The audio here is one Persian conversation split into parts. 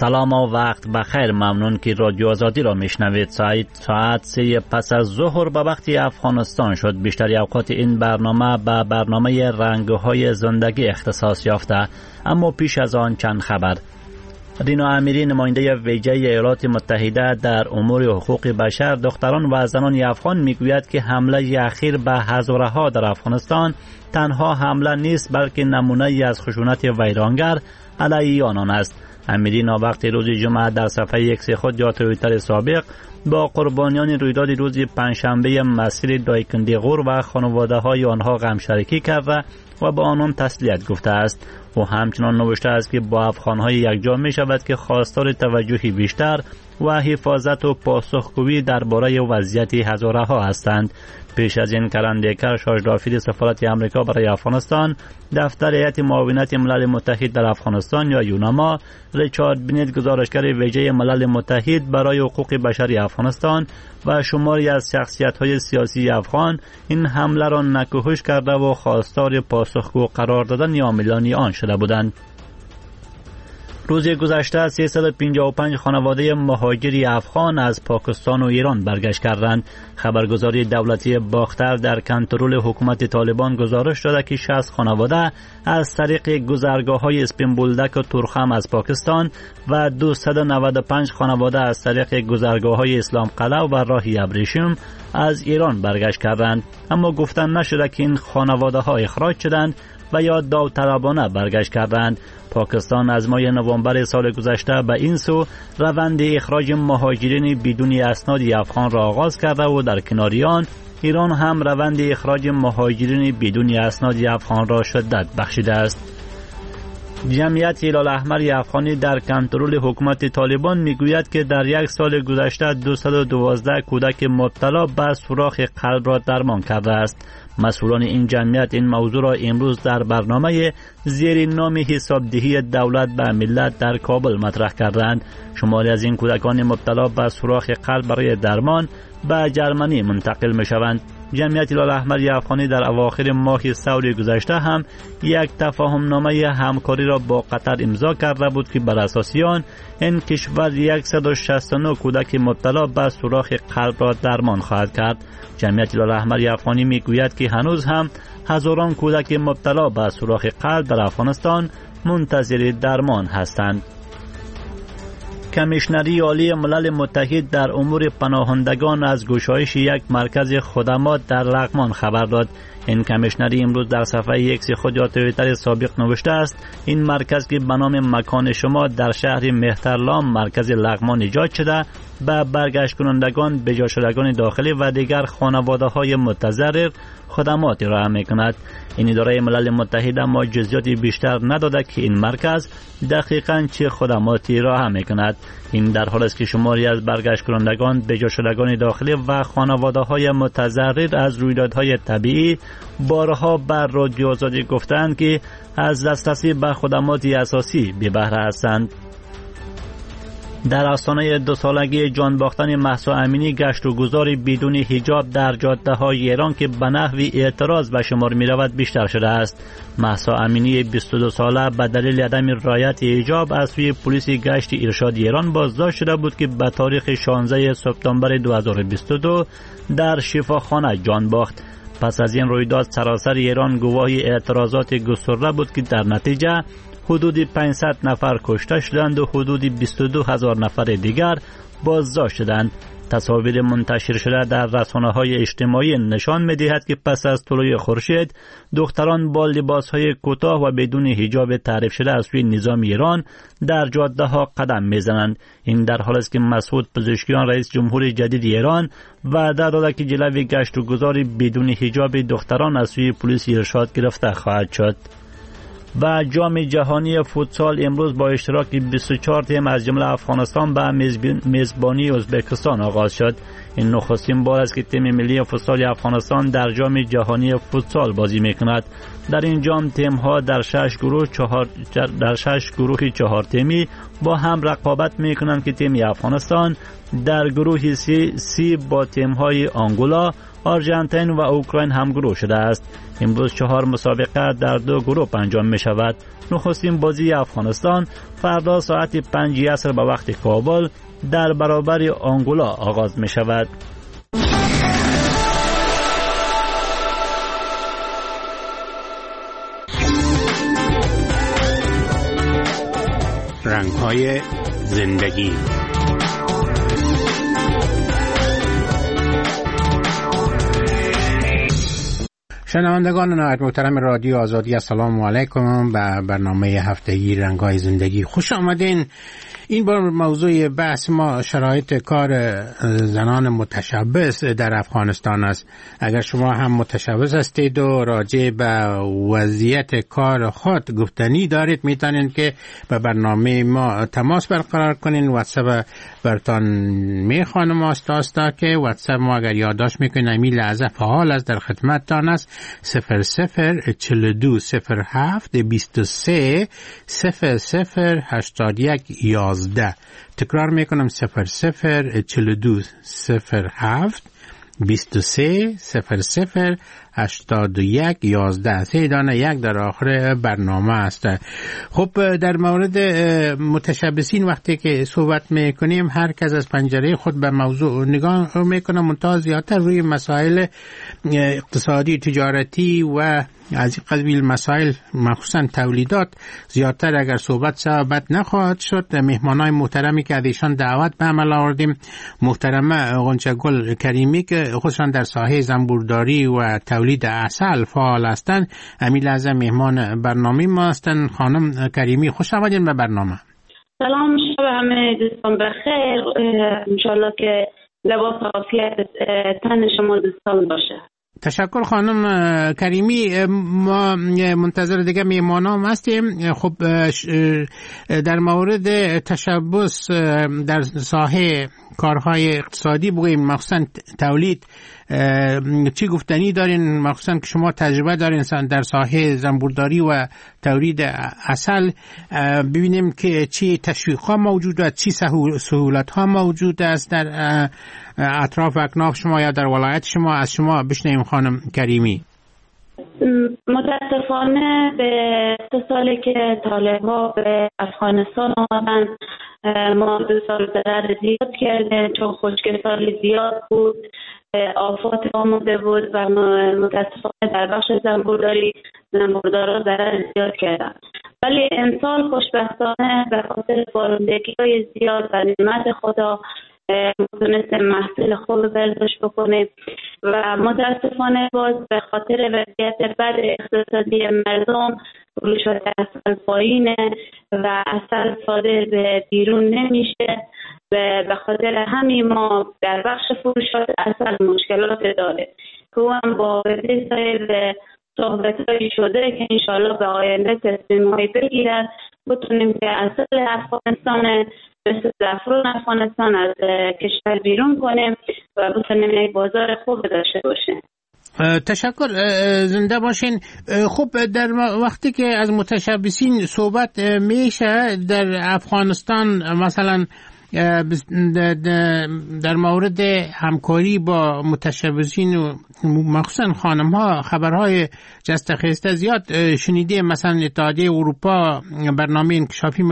سلام و وقت بخیر. ممنون که رادیو آزادی را میشنوید. ساعت 3 پس از ظهر به وقت افغانستان شد. بیشتر اوقات این برنامه به برنامه رنگ‌های زندگی اختصاص یافته، اما پیش از آن چند خبر. رینا امیری، نماینده ویژه ایالات متحده در امور حقوق بشر، دختران و زنان افغان میگوید که حمله اخیر به هزارها در افغانستان تنها حمله نیست، بلکه نمونه ای از خشونت ویرانگر علیه آنان است. امیری ناوقت روز جمعه در صفحه ایکس خود یا توییتر سابق با قربانیان رویداد روز پنجشنبه مسیر دایکندیغور و خانواده های آنها غمشریکی کرده و به آنان تسلیت گفته است. و همچنان نوشته است که با افغان‌های یکجا می شود که خواستار توجهی بیشتر و حفاظت و پاسخگویی درباره وضعیت هزارها هستند. پیش از این کرنده‌کر شاژدافید سفارت آمریکا برای افغانستان، دفتر هیئت معاونت ملل متحد در افغانستان یا یوناما، ریچارد بینت، گزارشگر ویژه ملل متحد برای حقوق بشری افغانستان و شماری از شخصیت‌های سیاسی افغان این حمله را نکوهش کرده و خواستار پاسخگو قرار دادن عاملان آن شده بودند. روز گذشته 355 خانواده مهاجری افغان از پاکستان و ایران برگشت کردند. خبرگزاری دولتی باختر در کنترل حکومت طالبان گزارش داده که 60 خانواده از طریق گذرگاه‌های اسپین بولدک و تورخم از پاکستان و 295 خانواده از طریق گذرگاه‌های اسلام قلعه و راه ابریشم از ایران برگشت کردند، اما گفتن نشده که این خانواده‌ها اخراج شدند و یا داوطلبانه برگشت کردند. پاکستان از ماه نوامبر سال گذشته به این سو روند اخراج مهاجرین بدون اسناد افغان را آغاز کرده و در کنار آن ایران هم روند اخراج مهاجرین بدون اسناد افغان را شدت بخشیده است. جمعیت هلال احمر افغانی در کنترل حکومت طالبان میگوید که در یک سال گذشته 212 کودک مبتلا به سوراخ قلب را درمان کرده است. مسئولان این جمعیت این موضوع را امروز در برنامه زیر نام حسابدهی دولت به ملت در کابل مطرح کردند. شماری از این کودکان مبتلا به سوراخ قلب برای درمان به جرمنی منتقل می شوند. جمعیت هلال احمر افغانی در اواخر ماه سال گذشته هم یک تفاهم نامه همکاری را با قطر امضا کرده بود که بر اساس آن این کشور 169 کودک مبتلا به سوراخ قلب را درمان خواهد کرد. جمعیت هلال احمر افغانی میگوید که هنوز هم هزاران کودک مبتلا به سوراخ قلب در افغانستان منتظر درمان هستند. کمیشنری عالی ملل متحد در امور پناهندگان از گشایش یک مرکز خدمات در لغمان خبر داد. این کمیشنری امروز در صفحه ایکس خود یا توییتر سابق نوشته است این مرکز که به نام مکان شما در شهر مهترلام مرکز لغمان ایجاد شده به برگشت کنندگان، بجا شدگان داخلی و دیگر خانواده های متضرر خدمات ارائه میکند. این اداره ملل متحد اما جزئیات بیشتر نداده که این مرکز دقیقاً چه خدماتی ارائه میکند. این در حالی است که شماری از برگشت کنندگان، بجا شدگان داخلی و خانواده های متضرر از رویدادهای طبیعی بارها بر رادیو آزادی گفتند که از دسترسی به خدمات اساسی بی بهره هستند. در آستانه 2 سالگی جان باختن مهسا امینی، گشت و گذار بدون حجاب در جاده های ایران که به نحوی اعتراض به شمار می رود بیشتر شده است. مهسا امینی 22 ساله به دلیل عدم رعایت حجاب از سوی پلیس گشت ارشاد ایران بازداشت شده بود که به تاریخ 16 سپتامبر 2022 در شفاخانه جان باخت. پس از این رویداد سراسر ایران گواه اعتراضات گسترده بود که در نتیجه حدود 500 نفر کشته شدند و حدود 22,000 نفر دیگر بازداشت شدند. تصاویر منتشر شده در رسانه‌های اجتماعی نشان می‌دهد که پس از طلوع خورشید دختران با لباس‌های کوتاه و بدون حجاب تعریف شده از سوی نظام ایران در جاده‌ها قدم می‌زنند. این در حالی است که مسعود پزشکیان رئیس جمهور جدید ایران وعده داده که جلوی گشت و گذار بدون حجاب دختران از سوی پلیس ارشاد گرفته خواهد شد. و جام جهانی فوتسال امروز با اشتراک 24 تیم از جمله افغانستان به میزبانی ازبکستان آغاز شد. این نخستین بار است که تیم ملی فوتسال افغانستان در جام جهانی فوتسال بازی میکند. در این جام تیم‌ها در 6 گروه 4 تیمی با هم رقابت میکنند که تیم افغانستان در گروه سی با تیم‌های آنگولا، آرژانتین و اوکراین هم گروه شده است. امروز 4 مسابقه در 2 گروه انجام می شود. نخستین بازی افغانستان فردا ساعت 5 عصر به وقت کابل در برابر آنگولا آغاز می شود. رنگ‌های زندگی. شنوندگان نهایت محترم رادیو آزادی، السلام علیکم. به برنامه هفتگی رنگ‌های زندگی خوش آمدین. این بار موضوع بحث ما شرایط کار زنان متشبث در افغانستان است. اگر شما هم متشبث هستید و راجع به وضعیت کار خود گفتنی دارید، میتونید که به برنامه ما تماس برقرار کنین. واتساپ برتان میخوانم آستا که واتساپ ما اگر یادداشت میکنین همین لحظه فعال است، در خدمتتان است. 0042 07 23 0081 11. تکرار میکنم 0042 07 23 0081 11. 3 دانه یک در آخر برنامه است. خب در مورد متشبثین وقتی که صحبت میکنیم هر کس از پنجره خود به موضوع نگاه میکنه، منتها زیادتر روی مسائل اقتصادی تجارتی و از این قبیل مسائل مخصوصا تولیدات زیادتر اگر صحبت نخواهد شد. مهمانای محترمی که از ایشان دعوت به عمل آوردیم، محترمه غنچه گل کریمی که خودشان در ساحه زنبورداری و تولید عسل فعال هستند، همین لحظه مهمان برنامه ما هستند. خانم کریمی خوش آمدین به برنامه. سلام، شب همه دوستان بخیر. انشالله که لباس عافیت تن شما دوستان باشه. تشکر خانم کریمی. ما منتظر دیگه میهمانام هستیم. خب در مورد تشبث در ساحه کارهای اقتصادی بگوییم، مخصوصا تولید، چی گفتنی دارین؟ مخصوصا که شما تجربه دارین در ساحه زنبورداری و تولید عسل. ببینیم که چی تشویق‌ها موجود است، چی سهولت‌ها موجود است در اطراف اکناف شما یا در ولایت شما. از شما بشنویم خانم کریمی. متاسفانه به 2 سالی که طالب‌ها به افغانستان آمدن ما 2 سال ضرر زیاد کردیم، چون خشکی زیاد بود، آفات آمده بود و متاسفانه در بخش زنبوردارا ضرر زیاد کردن. ولی امسال خوشبختانه به خاطر بارندگی‌های زیاد و نعمت خدا تونستیم محصول خوب برداشت بکنیم و متاسفانه باز به خاطر وضعیت بد اقتصادی مردم فروشات عسل پایینه و عسل صادر به بیرون نمیشه و به خاطر همین ما در بخش فروشات عسل مشکلات داره که هم با وزیر صاحب صحبت‌هایی شده که انشالله به آینده تصمیم‌هایی بگیرن بتونیم که عسل افغانستان مثل زعفران افغانستان از کشور بیرون کنیم و بتونیم یک بازار خوب داشته باشیم. تشکر، زنده باشین. خب در وقتی که از متشبثین صحبت میشه در افغانستان، مثلا در مورد همکاری با متشبثین و مخصوصا خانم ها خبرهای جستخیسته زیاد شنیده. مثلا اتحادیه اروپا برنامه انکشافی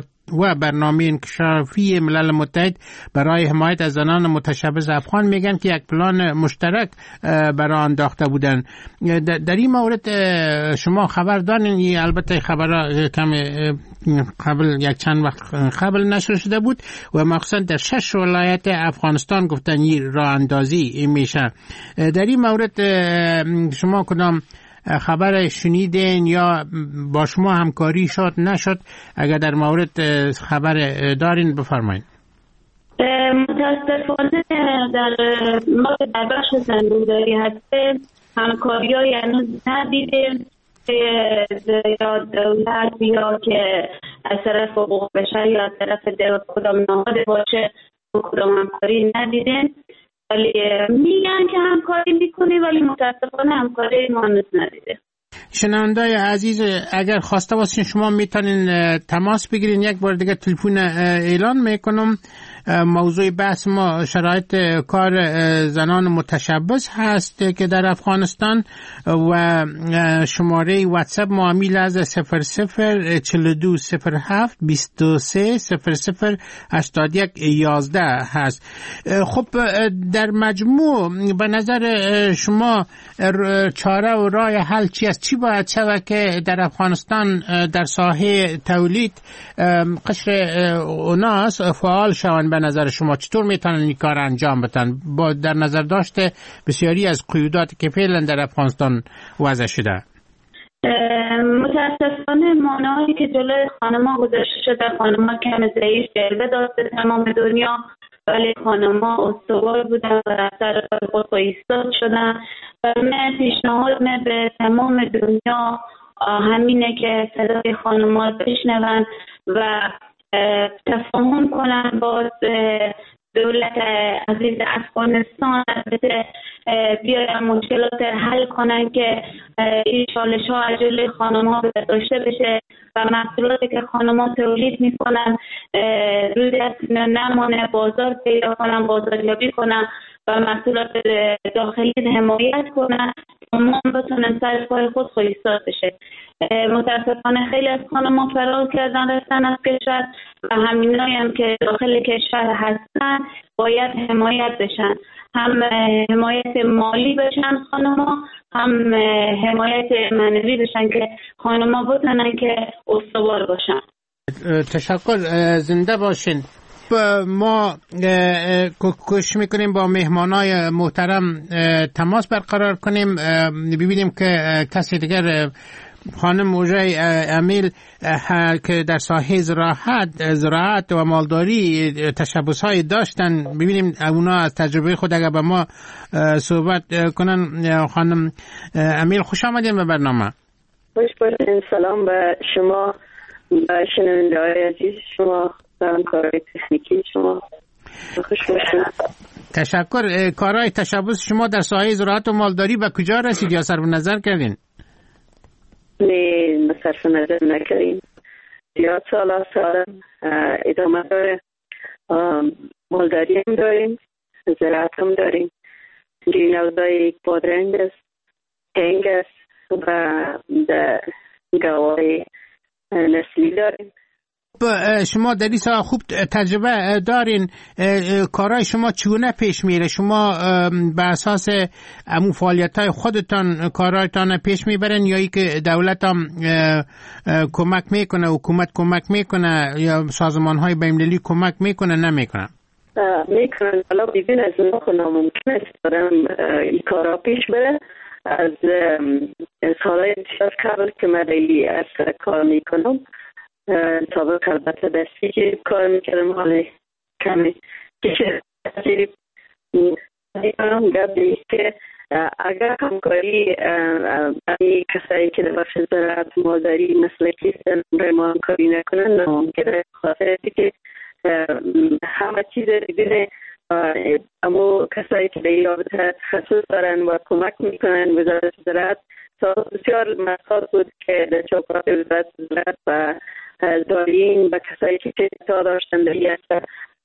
ملل متحد برای حمایت از زنان متشبث افغان میگن که یک پلان مشترک برای انداخته بودن. در این مورد شما خبر دارین؟ البته خبر کم قبل یک چند وقت قبل نشر شده بود و مخصوصا در 6 ولایت افغانستان گفتن راه اندازی میشه. در این مورد شما کدام خبر شنیدین یا با شما همکاری شد نشد؟ اگر در مورد خبر دارین بفرمایید. متاسفانه ما در بخش زنبورداری هستیم همکاری های هنوز ندیدیم یا دولت یا که از طرف حقوق بشر یا از طرف کدام نهاد باشه کدام همکاری ندیدیم. ولی میگن که همکاری میکنه ولی متاسفانه همکاری ما هنوز ندیده. شنوندای عزیز، اگر خواسته باشین شما میتونین تماس بگیرین. یک بار دیگه تلفن اعلان میکنم. موضوع بحث ما شرایط کار زنان متشبث هست که در افغانستان و شماره واتساپ ما میل از 00420723008111 هست. خب در مجموع به نظر شما چاره و راه حل چی است؟ چی باید شود که در افغانستان در ساحه تولید قشر اوناس فعال شوند؟ به نظر شما چطور میتونن این کار انجام بدن با در نظر داشته بسیاری از قیوداتی که فعلا در افغانستان وضع شده؟ متاسفانه مانعی که جلوی خانم‌ها گذاشته شده، خانم‌ها کم ضعیف جلوه داد به تمام دنیا، ولی خانم‌ها استوار بودن و در سر خود ایستاد شدن. و من پیشنهاد به تمام دنیا همینه که صدای خانم‌ها بشنون و تفاهم کنن با دولت عزیز افغانستان، البته بیاین مشکلات حل کنن که این چالش ها از جلوی خانم ها برداشته بشه و محصولاتی که خانم ها تولید میکنن روی دست نمانه، بازار پیدا کنن، بازاریابی کنن و محصولات داخلی حمایت کنن تا ما بتونن سر پای خود ایستاد بشه. متاسفانه خیلی از خانم‌ها فرار کردن رفتن از کشور و همینایی هم که داخل کشور هستن باید حمایت بشن، هم حمایت مالی بشن خانم‌ها، هم حمایت معنوی بشن که خانم‌ها بتونن که استوار باشن. تشکر، زنده باشین. ما کوشش میکنیم با مهمانای محترم تماس برقرار کنیم، ببینیم که کسی دیگر خانم موژه امیل که در ساحه زراعت و مالداری تشبث‌های داشتن، ببینیم اونا از تجربه خود اگر با ما صحبت کنن. خانم امیل خوش آمدین به برنامه. خوش باشین. سلام به شما و شنونده‌های عزیز شما و همکارای تکنیکی شما. خوش باشین. تشکر. کارهای تشبث شما در ساحه زراعت و مالداری به کجا رسید یا صرف نظر کردین؟ نه، صرف نظر نکردیم. زیاد سال ادامه داره. مالداری هم داریم، زراعت هم داریم. گرین‌هاوس‌های بادرنگ است، هنگ است و گاوهای نسلی داریم. شما در این سال خوب تجربه دارین. کارهای شما چگونه پیش میره؟ شما به اساس امو فعالیت‌های خودتان کارهایتان پیش میبرین یا ای که دولت هم کمک میکنه، حکومت کمک میکنه یا سازمان‌های بین‌المللی کمک میکنه نمیکنه؟ میکنن. حالا ببین از ناممکن است دارم این کارها پیش بره. از سالهای بسیار قبل که من از کار میکنم سابق البته دستی که کار میکردم، حالا کمی کشه تاثیری میکنم گفتی که اگر همکاری این کسایی که در بخش زراعت مالداری مثل کیستن برای ما همکاری نکنن نممکنه، خاطر که همه چیز دیگه اما کسایی که در این رابطه تخصص دارن و کمک میکنن وزارت زراعت بسیار مسئول بود که در چوکات وزارت زراعت و دارین و کسایی که تا داشتن در این اصلا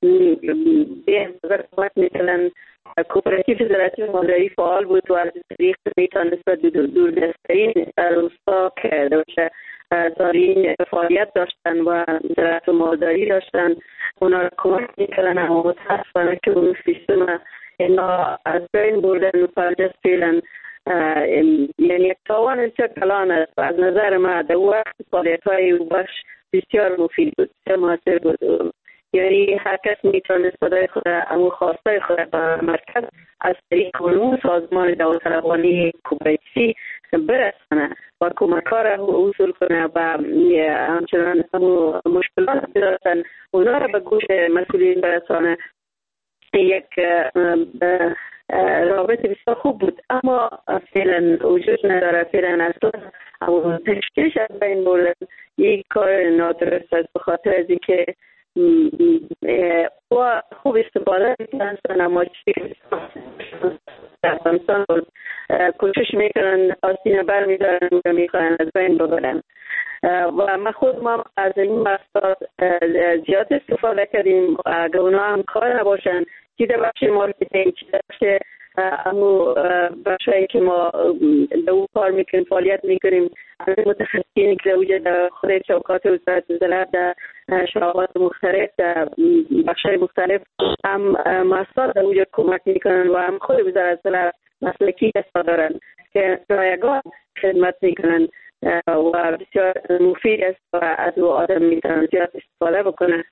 به کمک میکنن. کوپراتیو زراعتی و مالداری فعال بود و از طریق میتونست دور دستترین روستا که دارین فعالیت داشتن و زراعت و مالداری داشتن اونا را کمک میکنن. اما متاسفانه که اون سیستم اینا از بین بردن و پرجست فیلن، یعنی یک تاوان بسیار کلان است. از نظر ما در وقت فعالیت های بخش بسیار مفید بود، بسیار موثر بود. یعنی هر کس میتونه صدای خود امو خواسته خود به مرکز از طریق اون سازمان داوطلبانه کوپراتیوی برسانه و کمک‌ها را وصول کنه و همچنان مشکلات داشتن اونا را به گوش مسئولین برسانه. یک رابطه بسیار خوب بود اما فعلا وجود نداره. فعلا اصلا تشکیلش از بین بردن یک کار نادرست است، به خاطر از اینکه و خوب استفاده میکنن. نمایشی افغانستان کوشش میکنن آستین بر میدارن و میخواین از بین ببرن و ما خود ما از این محصولات زیاد استفاده کردیم. اگر اونا هم کار نباشن چی در بخش مارکتینگ، چی در بخش امو بخشایی که ما دو کار میکنیم فعالیت میکنیم، از متخصصینی که وجود در خود چوکات وزارت زراعت در شعبات مختلف در بخشای مختلف هم محصولات در وجود کمک میکنن و هم خود وزارت زراعت مسلکی کسا دارن که رایگان خدمت میکنن و بسیار مفید است و از او آدم میتونن زیاد استفاده بکنن.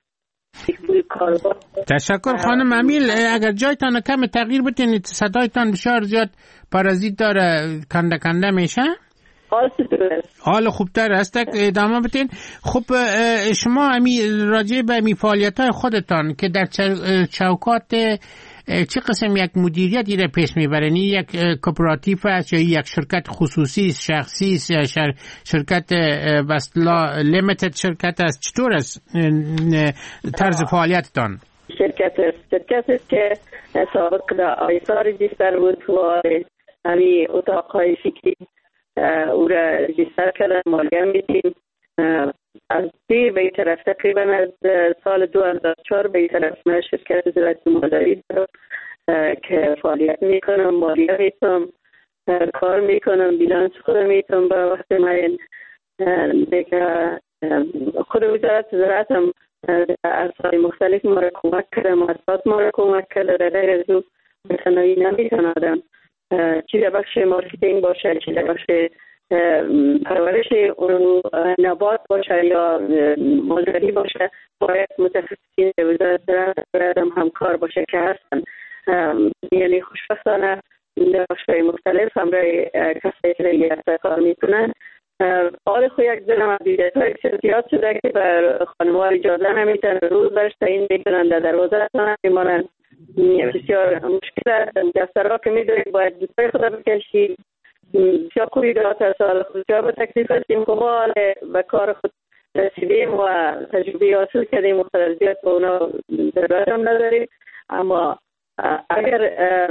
تشکر خانم امیل. اگر جایتان کم تغییر بتین، صدایتان بسیار زیاد پارازیت داره، کنده میشه. حال خوبتر است، ادامه بتین. خب شما راجع به فعالیت‌های خودتان که در چوکات چه قسم یک مدیریتی را پیش میبرین؟ یک کوپراتیو است یا یک شرکت خصوصی شخصی است یا شرکت وصلا لیمیتد شرکت است؟ چطور است طرز فعالیتتان؟ شرکت است که سابق در آیسا رجیستر بود و همی اتاقهای فکری او را رجیستر کردن، مالیه میدیم. از دیر به این طرف تقریبا از سال 2004 به این طرف من شرکت زراعت مادری دارم که فعالیت میکنم، مالیه میتونم، کار میکنم، بیلانس خودم میتونم. با وقت من دیگه خود وزارت زراعت هم از سال مختلف ما را کمک کرده، مؤسسات ما را کمک کرده. در از او تنهایی نمیتونم چی در بخش مارکتینگ باشه، چی در بخش پرورش نبات باشه یا مازرعی باشه، باید متخصصین وزارت زراعت هم همکار باشه که هستن. یعنی خوشبختانه در بخش‌های مختلف همراه کسایی که دیگه کار میکنن. آره خود یک دلم دیدت‌های زیاد شده که بر خانم‌ها اجازه نمیتن روز برش تعیین میکنن، در دروازه‌تان میمانن. بسیار مشکل است. دفترها که میدارید باید دوستای خدا بکشید. بسیار خوبی دارد سال خود به تکلیف هستیم که ما به کار خود رسیدیم و تجربه حاصل کردیم. مختلفیت با اونا ضرورت هم نداریم، اما اگر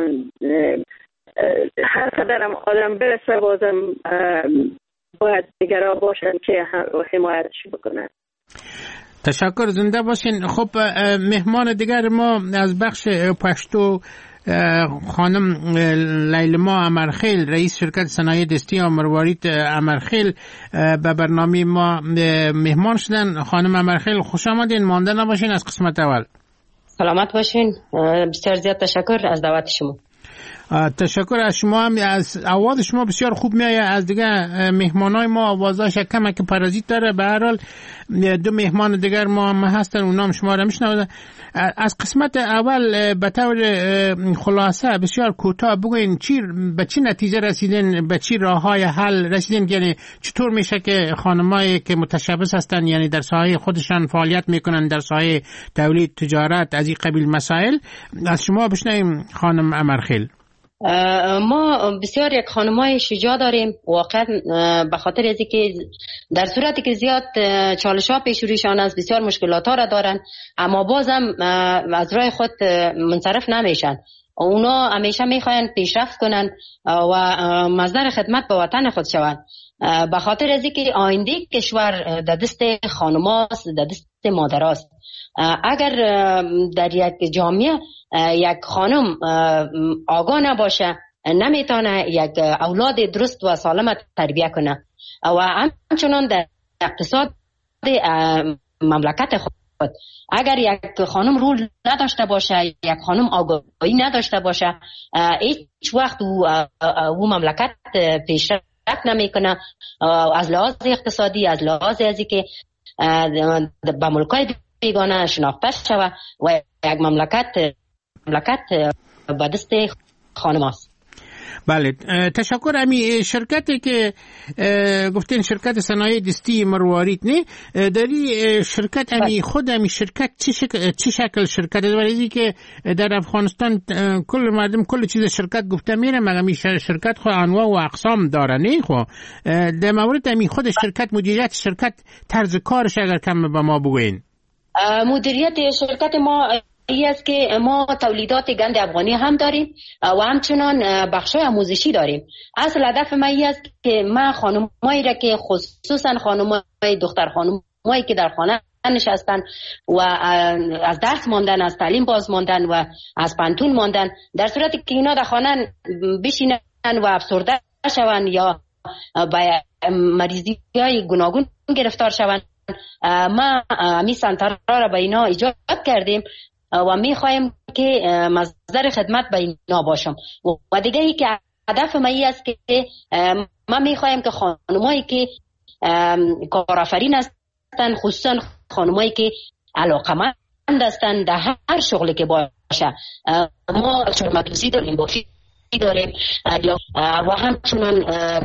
هر قدر هم آدم برسه بازم باید نگران باشن که حمایتش بکنن. تشکر، زنده باشین. خب مهمان دیگر ما از بخش پشتو خانم لیلما امرخیل، رئیس شرکت صنایع دستی مروارید امرخیل به برنامه ما مهمان شدن. خانم امرخیل خوش آمدین، مانده نباشین از قسمت اول. سلامت باشین، بسیار زیاد تشکر از دعوت شما. تشکر از شما. هم از آواز شما بسیار خوب میآید. از دیگه مهمانای ما آوازاش کمک پارازیت داره. به هر حال دو مهمان دیگر ما هم هستن، اونا هم شما را میشنوند. از قسمت اول به طور خلاصه بسیار کوتاه بگوین به چی نتیجه رسیدین، به چی راههای حل رسیدین؟ یعنی چطور میشه که خانمایی که متشبث هستن، یعنی در ساحه خودشان فعالیت میکنن، در ساحه تولید، تجارت، از این قبیل مسائل، از شما بشنویم خانم امرخیل. ما بسیار یک خانمای شجاع داریم واقعا، به خاطر از اینکه در صورتی که زیاد چالش‌ها پیش رویشان است، بسیار مشکلات‌ها را دارن، اما بازم از راه خود منصرف نمیشن. اونا همیشه میخواین پیشرفت کنن و مصدر خدمت به وطن خود شوند. به خاطر از اینکه آینده کشور در دست خانماست، در دست مادراست. اگر در یک جامعه یک خانم آگاه نباشه، نمیتونه یک اولاد درست و سالم تربیت کنه و همچنان در اقتصاد مملکت خود اگر یک خانم رول نداشته باشه، یک خانم آگاهی نداشته باشه، هیچ وقت او مملکت پیشرفت نمیکنه. از لحاظ اقتصادی، از لحاظ ازی که به ملکای بیگانه شناخته شود و یک مملکت به دست خانم است. بله، تشکر. امی شرکتی که گفتین شرکت صنایع دستی مروارید، نه داری شرکت امی خود امی شرکت چی شکل شرکت داری که در افغانستان کل مردم کل چیز شرکت گفته میره، مگر امی شرکت خود انواع و اقسام داره؟ نه خو در مورد امی خود شرکت، مدیریت شرکت، طرز کارش اگر کم به ما بگوین. مدیریت شرکت ما ای است که ما تولیدات گند افغانی هم داریم و همچنان بخشای آموزشی داریم. اصل هدف من ای است که من خانمایی را که خصوصا خانمای دختر خانمایی که در خانه نشستن و از درس ماندن، از تعلیم باز ماندن و از پانتون ماندن، در صورتی که اینا در خانه بشینن و افسرده شون یا به مریضی های گوناگون گرفتار شون، ما می سنتر را به اینا ایجاد کردیم و می خواهیم که مصدر خدمت به اینا باشم. و دیگه ای که هدف ما ای است که ما می خواهیم که خانمایی که کارآفرین هستند، خصوصا خانمایی که علاقمند هستند در هر شغلی که باشه، ما چرمتوزی داریم، بافی داریم و همچنان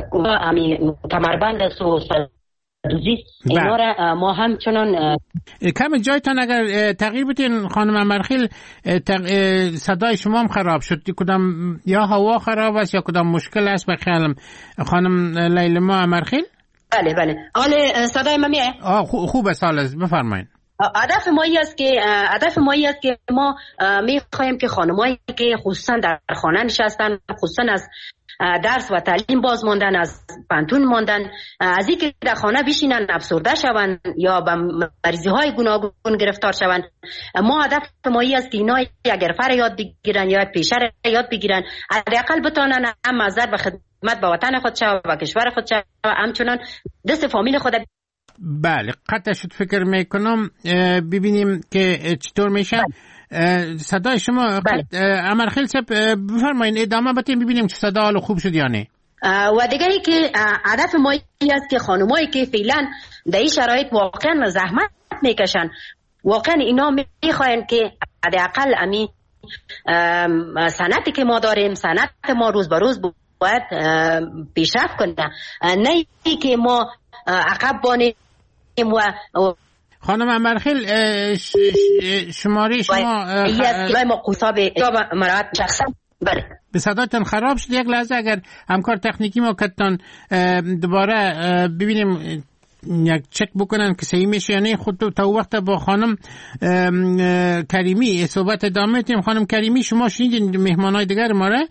کمربند است و دوزی، اینا را ما همچنان کم جایتان اگر تغییر بتین خانم امرخیل، صدای شما هم خراب شد، کدام یا هوا خراب است یا کدام مشکل است به خیالم. خانم لیلما امرخیل؟ بله حال صدای من میاد؟ خوب است، بفرمایید. هدف ما است که ما میخوایم که خانمایی که خصوصا در خانه نشستن، خصوصا از درس و تعلیم باز ماندن، از پانتون ماندن، از اینکه در خانه بشینن افسرده شوند یا به مریضی های گوناگون گرفتار شوند، ما هدف ما است که اینا اگر فر یاد بگیرن یا پیشه یاد بگیرن، حداقل بتونن هم مصدر به خدمت به وطن خود شو و کشور خود شو و همچنان دست فامیل خود. بله، قطع شد. فکر میکنم ببینیم که چطور میشه. صدای شما امرخیل صاحب بفرمایید، ادامه بدین ببینیم که صدا حالا خوب شد یا نه. و دیگه ای که هدف ما است که خانمایی که فعلا در این شرایط واقعا زحمت میکشن، واقعا اینا میخواین که حداقل امی صنعتی که ما داریم، صنعت ما روز به روز باید پیشرفت کنه، نه که ما عقب بانیم. و خانم امرخیل شماره شما ما قصاب مراد شخصا به صداتون خراب شد. یک لحظه اگر همکار تکنیکی ما کتان دوباره ببینیم یک چک بکنن که صحیح میشه یا نه. خود تا وقت با خانم کریمی صحبت ادامه میدیم. خانم کریمی، شما شنیدین مهمانای دیگر ما را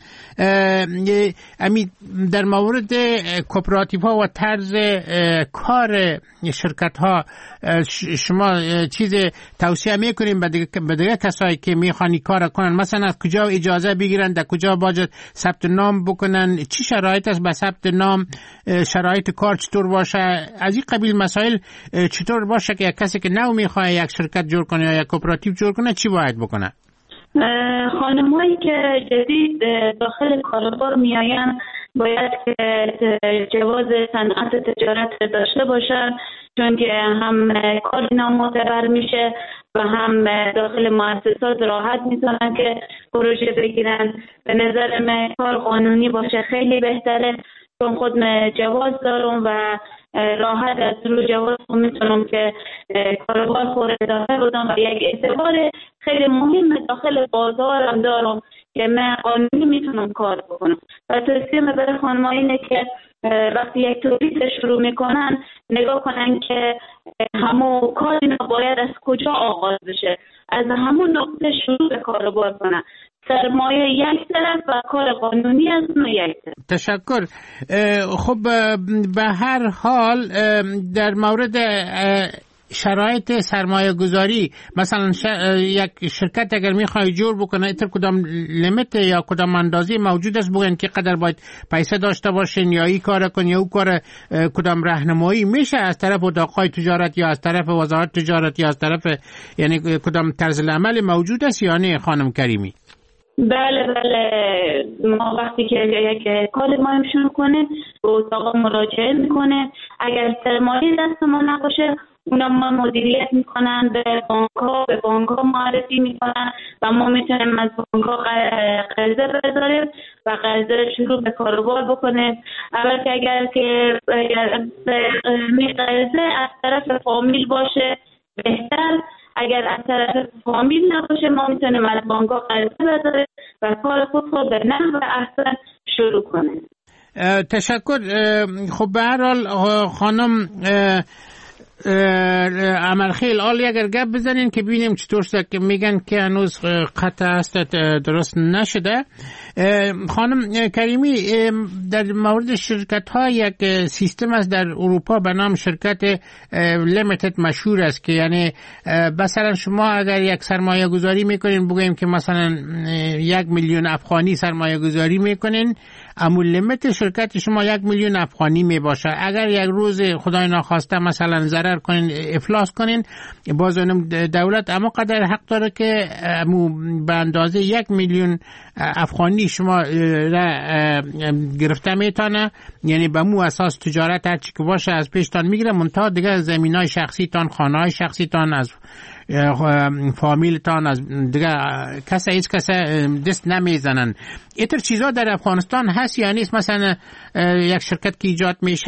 امی در مورد کوپراتیو ها و طرز کار شرکت ها شما چیز توصیه میکنیم به دیگه کسایی که میخوانی کار کنن؟ مثلا از کجا اجازه بگیرن، در کجا باید ثبت نام بکنن، چی شرایط است به ثبت نام، شرایط کار چطور باشه، از این قبیل مسائل چطور باشه که یک کسی که نو میخواد یک شرکت جور کنه یا یک کوپراتیو جور کنه چی باید بکنه؟ خانمایی که جدید داخل کاروبار میآیند باید که جواز صنعت تجارت داشته باشن، چون که هم کار اینا معتبر میشه و هم داخل مؤسسات راحت میتونن که پروژه بگیرن. به نظر من کار قانونی باشه خیلی بهتره، چون خود جواز دارم و راحت از رو جواز میتونم که کاروبار خود ادامه بدم و یک اعتبار خیلی مهم داخل بازارم دارم که من قانونی میتونم کار بکنم. و توصیه برای خانم‌ها اینه که وقتی یک تولید شروع میکنن نگاه کنن که همون کار اینا باید از کجا آغاز بشه، از همون نقطه شروع به کاروبار کنن. سرمایه یک طرف و کار قانونی از اون یک طرف. تشکر. خب به هر حال در مورد شرایط سرمایه گذاری، مثلا یک شرکت اگر میخوای جور بکنه ایتر کدام لیمیت یا کدام اندازه موجود است بگن که قدر باید پیسه داشته باشین یا این کار کن یا اون کار، کدام راهنمایی میشه از طرف اتاقهای تجارت یا از طرف وزارت تجارت یا از طرف یعنی کدام طرز العمل موجود است یا نه خانم کریمی؟ بله ما وقتی که یک کار ما شروع کنیم به اتاق مراجعه میکنه، اگر سرمایه دست ما نباشه اونا ما مدیریت میکنن، به بانک‌ها معرفی میکنن و ما میتونیم از بانک‌ها قرضه بذاریم و قرضه شروع به کاروبار بکنیم. البته اگر قرضه از طرف فامیل باشه بهتر، اگر از طرف فامیل نباشه ما میتونیم از بانک‌ها قرضه بذاریم و کار خود به نحو احسن شروع کنیم. تشکر. خب به هر حال خانم عملخیل آلی اگر گپ بزنین که ببینیم چطور شده که میگن که هنوز قطع است درست نشده. خانم کریمی، در مورد شرکت ها یک سیستم است در اروپا به نام شرکت لیمیتد مشهور است که یعنی مثلا شما اگر یک سرمایه گذاری میکنین، بگوییم که مثلا 1 میلیون افغانی سرمایه گذاری میکنین، امول لیمیت شرکت شما 1 میلیون افغانی می باشه. اگر یک روز خدای ناخواسته مثلا ضرر کنین، افلاس کنین، باز اونم دولت اما قدر حق داره که به اندازه 1 میلیون افغانی شما را گرفته میتونه، یعنی به مو اساس تجارت هر چی که باشه از پیشتان میگیره، منتها دیگه زمینای شخصی تان، خانه های شخصی تان، از فامیل تان، از دیگه هیچ کس دست نمیزنن. اینطور چیزا در افغانستان هست یا نیست؟ مثلا یک شرکت که ایجاد میشه،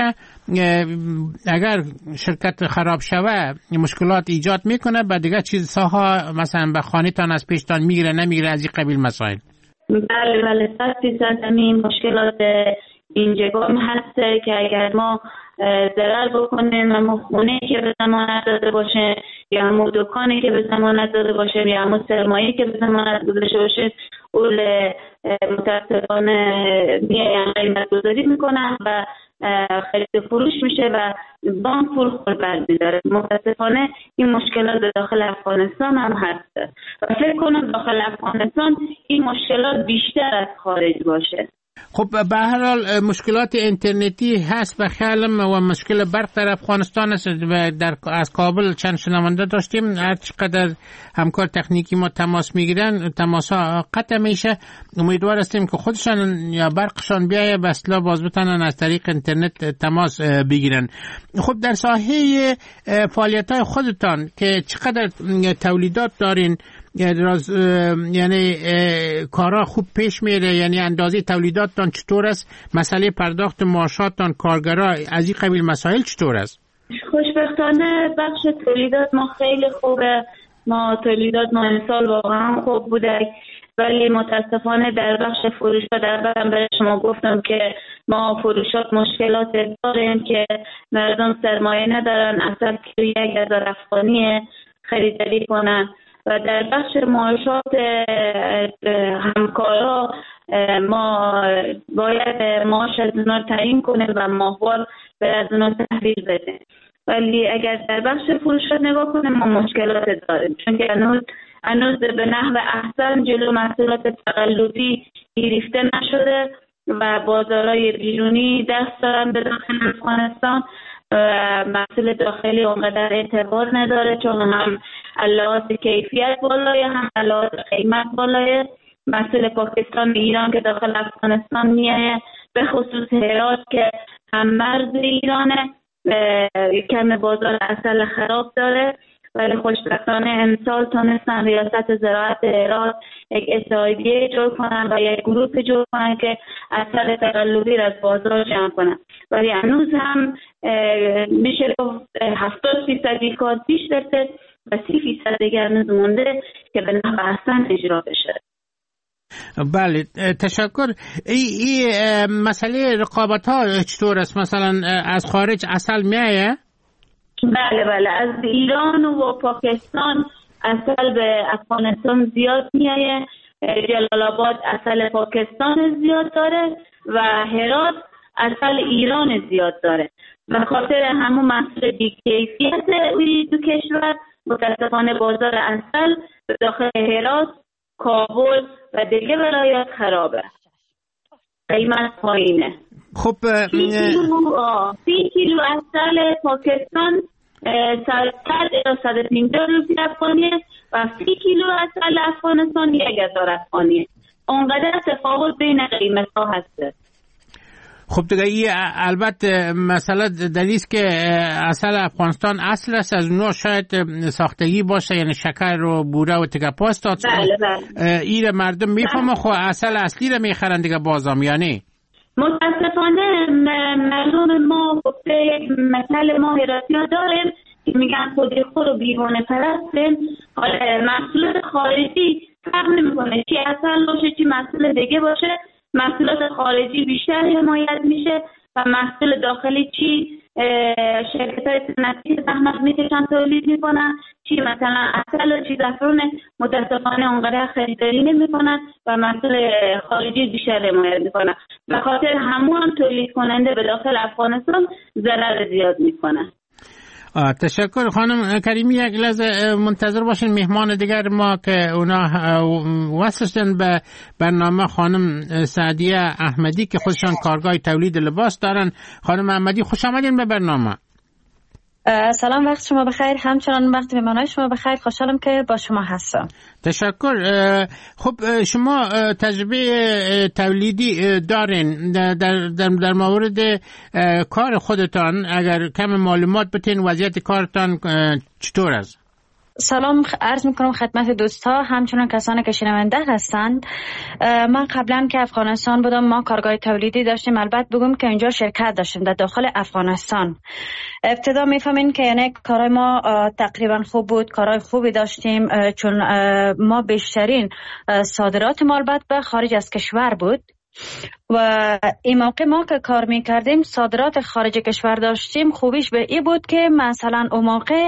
اگر شرکت خراب شوه مشکلات ایجاد میکنه، بعد دیگه چیزها مثلا به خانه تان از پیشتان میگیره نمیگیره، از این قبیل مسائل. بله 100% همین مشکلات اینجا هم هست که اگر ما ضرر بکنیم، همون خونه که به ضمانت داده باشه یا همون دکانی که به ضمانت داده باشه یا همون سرمایه که به ضمانت داده باشه، اول متاسفانه میان قیمت گذاری میکنن و خرید فروش میشه و بانک پول خود برمیداره. متاسفانه این مشکلات داخل افغانستان هم هست و فکر کنم داخل افغانستان این مشکلات بیشتر از خارج باشه. خب به هر حال مشکلات اینترنتی هست به خیالم و مشکل برق در افغانستان است. از کابل چند شنونده داشتیم، هر چقدر همکار تکنیکی ما تماس میگیرن تماس ها قطع میشه. امیدوار هستیم که خودشان یا برقشان بیایه به اصطلاح باز بتونن از طریق اینترنت تماس بگیرن. خب در ساحه فعالیت های خودتان که چقدر تولیدات دارین، یعنی کارا خوب پیش میره، یعنی اندازه تولیداتتان چطور است؟ مسئله پرداخت معاشاتتان کارگرا از این قبیل مسائل چطور است؟ خوشبختانه بخش تولیدات ما خیلی خوبه، ما تولیدات ما امسال واقعا خوب بوده، ولی متاسفانه در بخش فروشات در برای شما گفتم که ما فروشات مشکلات داریم که مردم سرمایه ندارن، اصلا کیلو 1000 افغانی خریداری کنن و در بخش معاشات همکارا ما باید معاش از اونا تعیین کنیم و ماهوار از اونا تحویل بدیم. ولی اگر در بخش فروشات نگاه کنیم ما مشکلات داریم، چون که هنوز به نحو احسن جلو محصولات تقلبی گرفته نشده و بازارهای بیرونی دست دارن به داخل افغانستان. محصول داخلی اونقدر اعتبار نداره، چون هم لحاظ کیفیت بالای هم لحاظ قیمت بالای. محصول پاکستان ایران که داخل افغانستان میایه، به خصوص هرات که هم مرز ایرانه، کم بازار عسل خراب داره، ولی خوشبختانه امسال تونستن ریاست زراعت هرات یک اتحادیه جور کنن و یک گروه جور کنن که عسل تقلبی را از بازار جمع کنن، ولی هنوز هم میشه 70% کار پیش رفته و 30% دیگه هنوز مونده که به نحو احسن اجرا بشه. بله تشکر. این مسئله رقابت ها چطور است؟ مثلا از خارج عسل میایه؟ بله از ایران و پاکستان عسل به افغانستان زیاد میایه. جلال آباد عسل پاکستان زیاد داره و هرات عسل ایران زیاد داره. به خاطر همون محصول بی‌کیفیت تو کشور متاسفانه بازار عسل به داخل هرات، کابل و دیگه ولایات خرابه، قیمت پایینه. خب 30 کیلو عسل پاکستان 150 روپیه افغانیه و 30 کیلو عسل افغانستان 1000 افغانیه. اونقدر تفاوت بین قیمت ها هسته. خب دیگه این البته مسئله دلیست که عسل افغانستان اصل است، از اونها شاید ساختگی باشه، یعنی شکر و بوره و تیکه پاست. بله. این مردم میفهمه خب اصل اصلی رو میخرن دیگه بازام، یعنی متاسفانه مردم ما گفته مثل ما هراتی ها داریم که میگن خودی خود رو بیرون پرستیم. محصولات خارجی فرق نمیکنه چی اصل باشه چی محصول دیگه باشه، محصولات خارجی بیشتر حمایت میشه و محصول داخلی چی شرکت‌های صنعتی زحمت میکشن تولید میکنن، چی مثلا عسل و چی زعفران متاسفانه اونقدر خریداری نمیکنن و محصول خارجی بیشتر حمایت میکنن، به خاطر همون تولید کننده به داخل افغانستان ضرر زیاد میکنن. تشکر خانم کریمی. یک لحظه منتظر باشین، مهمان دیگر ما که اونا وصلشن به برنامه خانم سعدیه احمدی که خودشان کارگاه تولید لباس دارن. خانم احمدی خوش آمدین به برنامه. سلام، وقت شما بخیر. همچنان وقت مهمانای شما بخیر. خوشحالم که با شما هستم. تشکر. خب شما تجربه تولیدی دارین در مورد کار خودتان، اگر کم معلومات بتین وضعیت کارتان چطور است؟ سلام عرض میکنم خدمت دوستا، همچنان کسانی که شنونده هستند. من قبلا که افغانستان بودم ما کارگاه تولیدی داشتیم. البته بگم که اینجا شرکت داشتیم در داخل افغانستان. ابتدا میفهمین که یعنی کارهای ما تقریبا خوب بود، کارهای خوبی داشتیم، چون ما بیشترین صادرات ما البته به خارج از کشور بود و این موقع ما که کار میکردیم صادرات خارج کشور داشتیم. خوبیش به این بود که مثلا اون موقع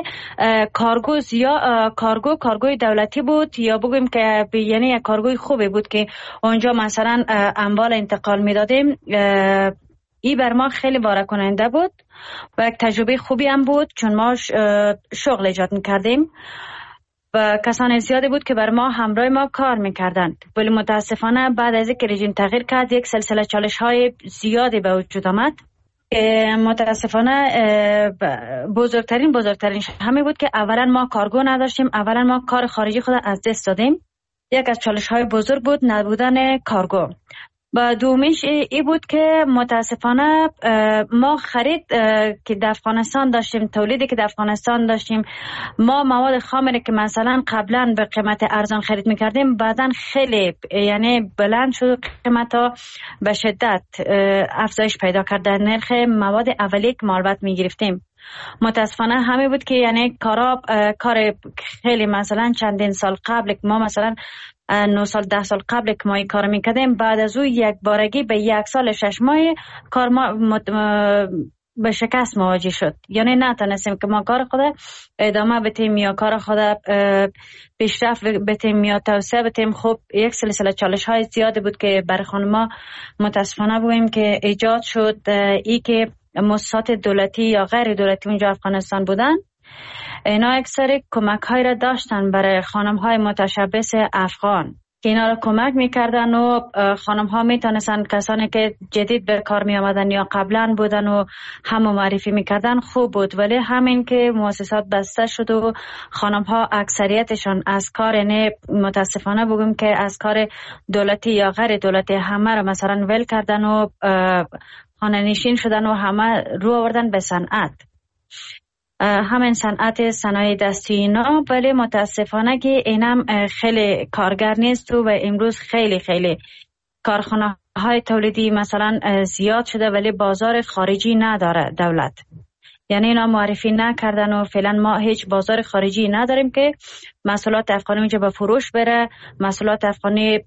کارگوی دولتی بود، یا بگیم که یعنی یک کارگوی خوبی بود که اونجا مثلا اموال انتقال میدادیم. این بر ما خیلی باره کننده بود و یک تجربه خوبی هم بود، چون ما شغل ایجاد میکردیم و کسان زیادی بود که بر ما همراه ما کار میکردند. ولی متاسفانه بعد از اینکه رژیم تغییر کرد یک سلسله چالش های زیادی به وجود آمد. متاسفانه بزرگترین همین بود که اولا ما کارگو نداشتیم، اولا ما کار خارجی خود از دست دادیم. یک از چالش های بزرگ بود نبودن کارگو. و دومیش ای بود که متاسفانه ما خرید که در افغانستان داشتیم، تولیدی که در افغانستان داشتیم، ما مواد خامری که مثلا قبلا به قیمت ارزان خرید میکردیم بعدن خیلی یعنی بلند شد، قیمت ها به شدت افزایش پیدا کرد در نرخ مواد اولیه که ما البته میگرفتیم. متاسفانه همه بود که یعنی کار خیلی مثلا چندین سال قبل که ما مثلا 9 سال 10 سال قبل که ما این کار میکردیم، بعد از او یک بارگی به 1 سال 6 ماه کار ما به شکست مواجه شد. یعنی نتونستیم که ما کار خود ادامه بدیم یا کار خود پیشرفت بدیم یا توسعه بدیم. خب یک سلسله چالش های زیادی بود که برای خانما متاسفانه بگوییم که ایجاد شد. ای که مؤسسات دولتی یا غیر دولتی اونجا افغانستان بودن، اینا اکثر کمک های را داشتن برای خانم های متشبث افغان که اینا را کمک میکردن و خانم ها میتونستن کسانی که جدید به کار می آمدن یا قبلا بودن و هم معرفی میکردن خوب بود. ولی همین که مؤسسات بسته شد و خانم ها اکثریتشان از کار، یعنی متاسفانه بگم که از کار دولتی یا غیر دولتی همه را مثلا ول کردن و خانه نشین شدن و همه رو آوردن به صنعت، همین صنایع دستی اینا. ولی متاسفانه که اینم خیلی کارگر نیست و امروز خیلی کارخانه های تولیدی مثلا زیاد شده ولی بازار خارجی نداره دولت. یعنی اینا معرفی نکردن و فعلا ما هیچ بازار خارجی نداریم که محصولات افغانی اونجا به فروش بره، محصولات افغانی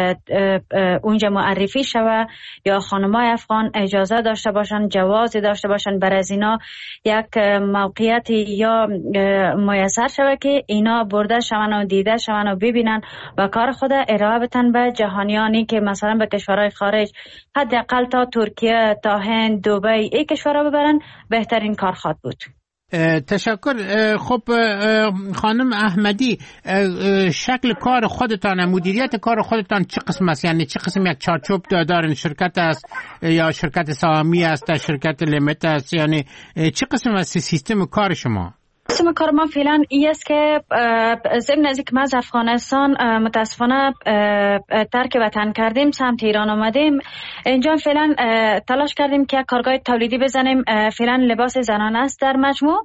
اونجا معرفی شوه یا خانمای افغان اجازه داشته باشن، جوازی داشته باشن برای از اینا یک موقعیتی یا میسر شوه که اینا برده شون و دیده شون و ببینن و کار خود ارائه بتن به جهانیانی که مثلا به کشورهای خارج، حداقل تا ترکیه، تا هند، دبی، این کشورها ببرن بهترین کار خواهد بود. تشکر. خب خانم احمدی، شکل کار خودتان، مدیریت کار خودتان چه قسم است؟ یعنی چه قسم یک چارچوب دارین؟ شرکت است یا شرکت سهامی است، شرکت لیمیت است؟ یعنی چه قسم است سیستم کار شما؟ سیستم کار ما فعلا این است که ضمن از اینکه ما از افغانستان متاسفانه ترک وطن کردیم، سمت ایران آمدیم، اینجا فعلا تلاش کردیم که کارگاه تولیدی بزنیم. فعلا لباس زنانه است در مجموع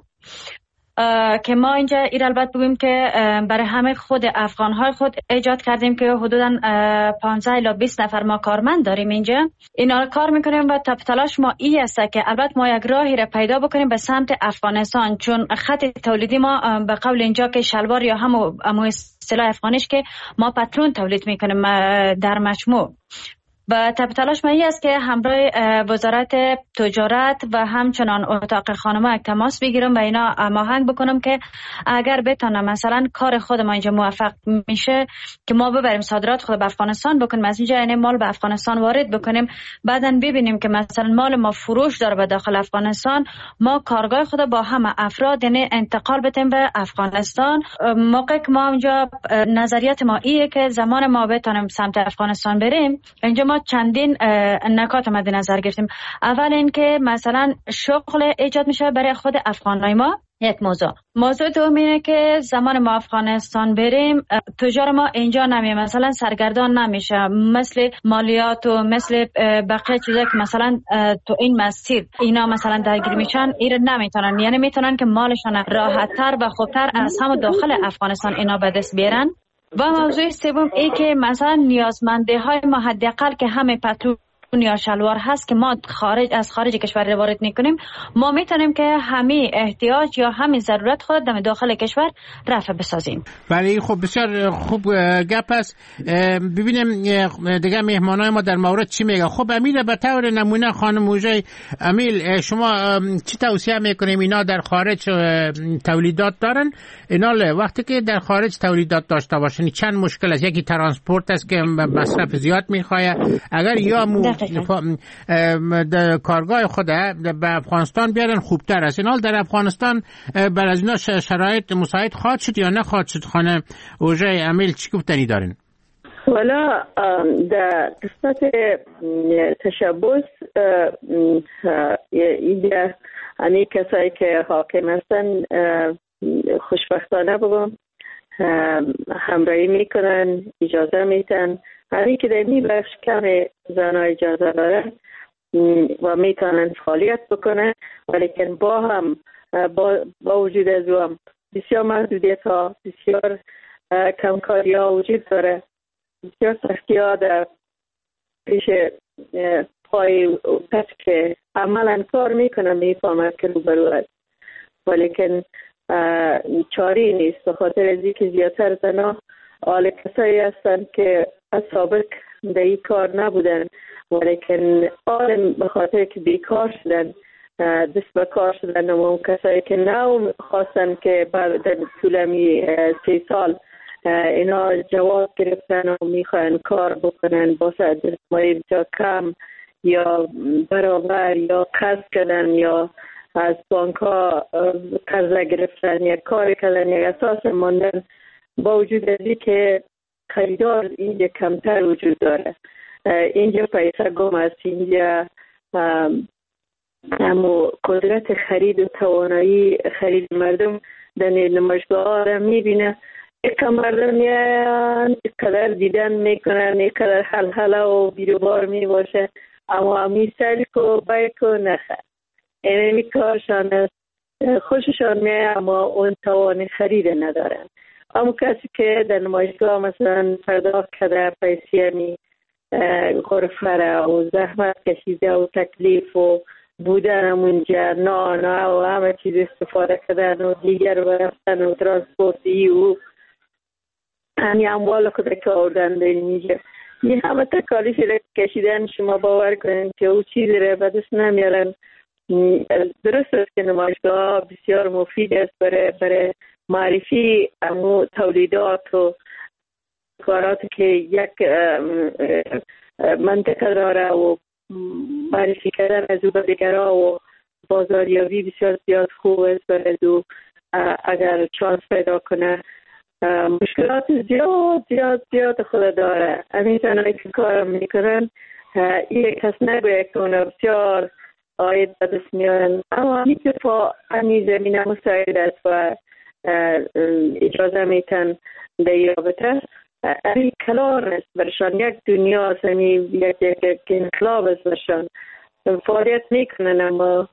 که ما اینجا البته بگیم که برای همه خود افغان‌های خود ایجاد کردیم که حدوداً 15 الی 20 نفر ما کارمند داریم اینجا. اینا رو کار میکنیم و تلاش ما این است که البته ما یک راهی را پیدا بکنیم به سمت افغانستان، چون خط تولیدی ما به قول اینجا که شلوار یا همو اصطلاح افغانیش که ما پتلون تولید میکنیم در مجموع. و تب تلاش ما است که همراه وزارت تجارت و همچنان اتاق خانم‌ها تماس بگیرم و اینا هماهنگ بکنم که اگر بتونم مثلا کار خود ما اینجا موفق میشه که ما ببریم صادرات خود به افغانستان بکنیم، از اینجا یعنی مال به افغانستان وارد بکنیم، بعدن ببینیم که مثلا مال ما فروش داره به داخل افغانستان، ما کارگاه خود با همه افراد یعنی انتقال بدیم به افغانستان. موقع که ما اونجا نظریات ما ایه که زمان ما بتونیم سمت افغانستان بریم، اینجا ما چندین نکات مد نظر گرفتیم. اول این که مثلا شغل ایجاد میشه برای خود افغانای ما، یک موضوع دوم اینه که زمان ما افغانستان بریم تجار ما اینجا نمیه، مثلا سرگردان نمیشه، مثل مالیات و مثل بقیه چیزا که مثلا تو این مسیر اینا مثلا درگیر میشن اینا نمیتونن، یعنی میتونن که مالشون راحت تر و خوبتر از هم داخل افغانستان اینا به دست بیارن. و موضوع سوم ای که مثلا نیازمنده های ما حداقل که همه پترول یا شلوار هست که ما از خارج کشور وارد میکنیم، ما میتونیم که همه احتیاج یا همه ضرورت خود در داخل کشور رفع بسازیم. ولی خب بسیار خوب گپ است. ببینیم دیگه مهمانای ما در مورد چی میگه. خب امیل، به طور نمونه خانم موژه امیل، شما چی توصیه میکنیم؟ اینا در خارج تولیدات دارن، اینا وقتی که در خارج تولیدات داشته باشن چند مشکل است. یکی ترانسپورت است که مصرف زیاد میخواد، اگر یا کارگاه خود به افغانستان بیارن خوبتر است. این حال در افغانستان بر از اینا شرایط مساعد خواهد شد یا نه خواهد شد؟ خانم موژه امیل چی گفتنی دارین؟ والا در قسمت تشبس اینجا کسایی که حاکم هستن خوشبختانه بگم همراهی میکنن، اجازه میتن، همی که در می بخش کم زنها اجازه دارن و میتونن فعالیت بکنن، ولیکن با وجود از هم بسیار محدودیت ها، بسیار کمکاری ها وجود داره، بسیار سختی ها در پیش پای کس که عملا کار میکنن میفهمد که روبرو است، ولیکن چاری نیست. به خاطر از اینکه زیادتر زنها حال کسایی هستند که از سابق در این کار نبودن، ولیکن حال به خاطر که بیکار شدن دست به کار شدن و اون کسایی که نو خواستن که در طولمی 3 سال اینا جواب گرفتن و میخواین کار بکنن با دستمایی بسیار کم یا برابر یا قرض کردن یا از بانک ها قرضه گرفتن یا کار کردن یا اساس ماندن، با وجود ازی که خریدار اینجا کمتر وجود داره، اینجا پیسه گم است، اینجا اما قدرت خرید و توانایی خرید مردم در نمایشگاه ها را میبینه. یک مردم کدر دیدن میکنن، یک کدر حلحله و بیروبار میباشه، اما امی سلک و بایک و نخر اینمی کارشان است، خوششان میه اما اون توان خرید ندارن. اما کسی که در نمایشگاه مثلا پرداخت کرده پیسی می غرفه و زحمت کشیده و تکلیف و بودن اونجا نه و همه چیز استفاده کردن و دیگر برفتن و ترانسپورتی و همین اموال خود که آوردن در اینجا این همه تکالیفی را کشیدن، شما باور کنید که او چیزی را به دست نمیارن. درست است که نمایشگاه بسیار مفید است برای معرفی امو تولیدات و کارات که یک منطقه داره و معرفی کردن از او به دیگرها و بازاریابی بسیار زیاد خوب است برای دو اگر چانس پیدا کنه. مشکلات زیاد خود داره. همین تنهایی که کارم میکنن یک کس نگوید که اونا بسیار آید به دست میارن، اما همی که پا همی زمینه مساعد است و اجازه میتن در رابطه همی کلان است برشان، یک دنیا است، همی یک انقلاب است برشان، فعالیت میکنن اما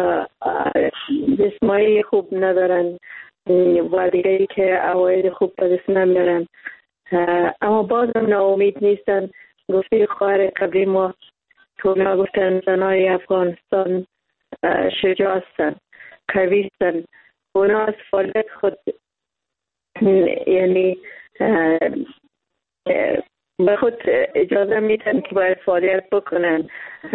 جسمایی خوب ندارن و دیگری که عواید خوب به دست نمیارن، اما بازم ناامید نیستن. گفته خواهر قبلی ما که اونا گفتن زنای افغانستان شجاع هستن، قوی هستن، اونا از فعالیت خود یعنی به خود اجازه میتن که باید فعالیت بکنن،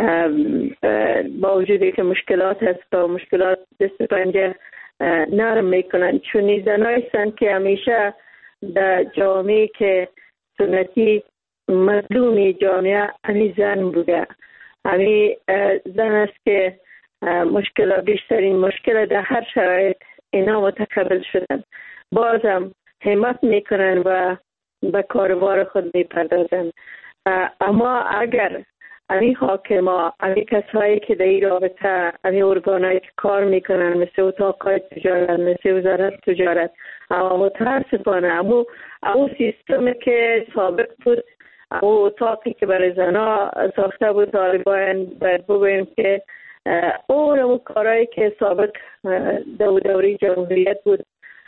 با وجودی که مشکلات هست و مشکلات دست پنجه نرم میکنن، چون زنایی هستند که همیشه در جامعه که سنتی مظلومی جامعه همی زن بوده. همی زن است که بیشترین مشکل در هر شرایط اینا متقبل شدن، بازم همت میکنن و به کاروبار خود میپردازن. اما اگر امی حاکما، امی کسایی که در این رابطه، امی ارگانایی که کار میکنن مثل اتاقای تجارت، مثل وزارت تجارت، اما متاسفانه امو سیستم که سابق بود، امو اتاقی که برای زنا ساخته بود، طالبان باید بگویم که اون کارهایی که سابق دوری جمهوریت بود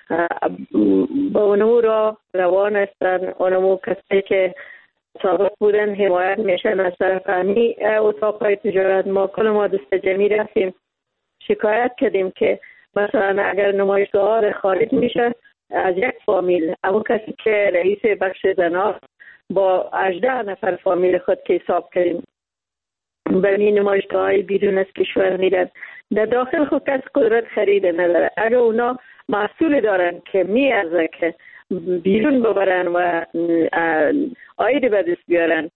با اونمو را روان هستن. اونمو کسی که سابق بودن حمایت میشن از طرف امی اتاقهای تجارت. ما دست جمعی رفتیم شکایت کردیم که مثلا اگر نمایشگاه خارج میشه از یک فامیل، اما کسی که رئیس بخش زنا با 18 نفر فامیل خود که حساب کردیم به این نمایشگاه های بیرون از کشور میرن، در داخل خود کس قدرت خرید نداره. اگر اونا مسئول دارن که میارزه که بیرون ببرن و آید به دست بیارن،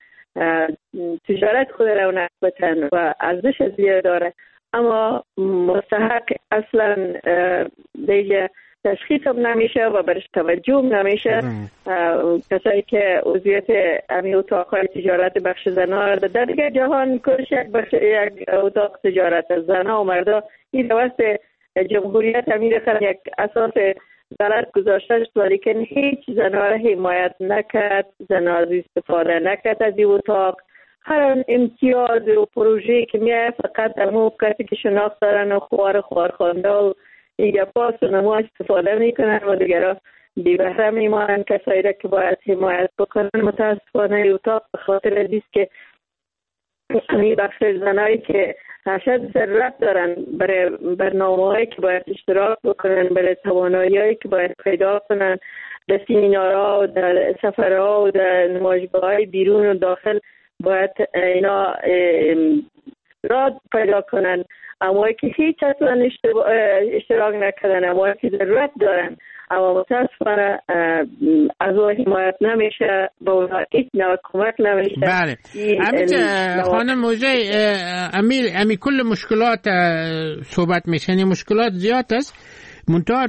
تجارت خود رو نکبتن و ارزش زیاد داره، اما مستحق اصلا دیگه تشخیص هم نمیشه و برش توجه هم نمیشه. کسایی که عضویت امی اتاقهای تجارت بخش زنها در دیگه جهان کلش یک اتاق تجارت از زنها و مردا این دوست جمهوریت امیر خل یک اساس غلط گذاشته شد، ولیکن هیچ زنها را حمایت نکرد، زنها را استفاده نکرد از این اتاق. هر امتیاز و پروژه که میای فقط امو کسی که شناخت دارن و خوار خونده و دیگه پاس و نمو استفاده میکنن و دیگه بی بهره میمانن. کسایی را که باید حمایت بکنن متاسفانه اتاق به خاطر دیست که این بخش زنایی که شاید ضرورت دارن برای برنامه هایی که باید اشتراک بکنن، برای توانایی هایی که باید پیدا کنن در سیمینارها و در سفرها و در نمایشگاه های بیرون و داخل باید اینا راد پیدا کنن. اما که هیچ اصلا اشتراک نکردن، اما که ضرورت دارن اما متاسفانه از او حمایت نمیشه، با اونا هیچ نوع کمک نمیشه. بله خانم موزه امی کل مشکلات صحبت میشنی، مشکلات زیاد است، منتها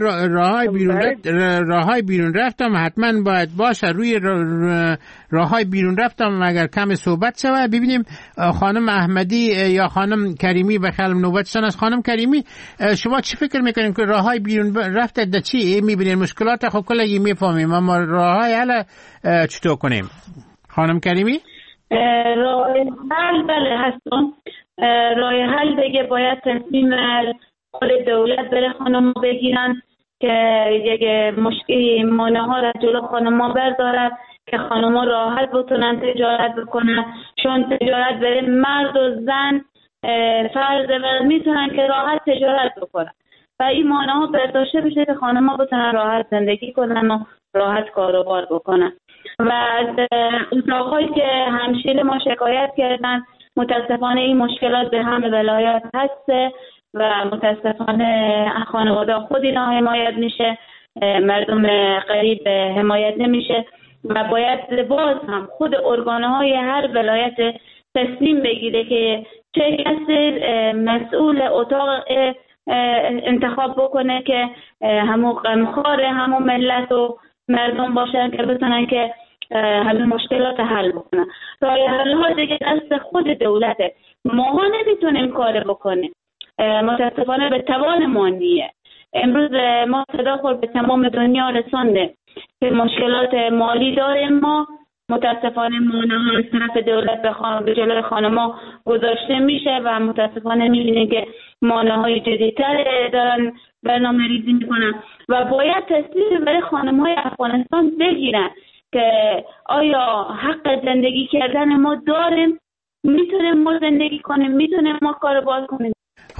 راههای بیرون رفتم حتما باید باشه. روی راههای بیرون رفتم اگر کم صحبت شود ببینیم خانم احمدی یا خانم کریمی به خیال نوبتشان است. خانم کریمی شما چی فکر میکنین که راههای بیرون رفته در چی میبینین؟ مشکلات خب کلی میفهمیم اما راههای حل چطور کنیم؟ خانم کریمی راه حل بله هستم. راه حل دیگه باید تصمیم خود دولت بره خانم بگیرن که یک مشکلی مانع ها را جلو خانم بردارد که خانم راحت بتونن تجارت بکنن، چون تجارت بره مرد و زن فرض میتونن که راحت تجارت بکنن و این مانع ها برداشته بشه که خانم بتونن راحت زندگی کنن و راحت کاروبار بکنن. و از اتاقهایی که همشیر ما شکایت کردن متاسفانه این مشکلات به همه ولایات هسته و متاسفانه خانواده خود اینا حمایت میشه، مردم غریب حمایت نمیشه و باید باز هم خود ارگانهای هر ولایت تصمیم بگیره که چه کسی مسئول اتاق انتخاب بکنه که همون غمخوار همون ملت و مردم باشن که بتونن که همه مشکلات حل بکنن. راه حل ها دیگه دست خود دولته، ما نمیتونیم کار بکنیم، متاسفانه به توان ما نیه. امروز ما صدا خود به تمام دنیا رسانده که مشکلات مالی داریم، ما متاسفانه مانع از طرف دولت به جلوی خانم‌ها گذاشته میشه و متاسفانه میبینیم که مانع‌های جدیدتر دارن برنامه ریزی میکنن و باید تصمیم برای خانم‌های افغانستان بگیرن که آیا حق زندگی کردن ما داریم، میتونیم ما زندگی کنیم، میتونیم ما کاروبار کنیم.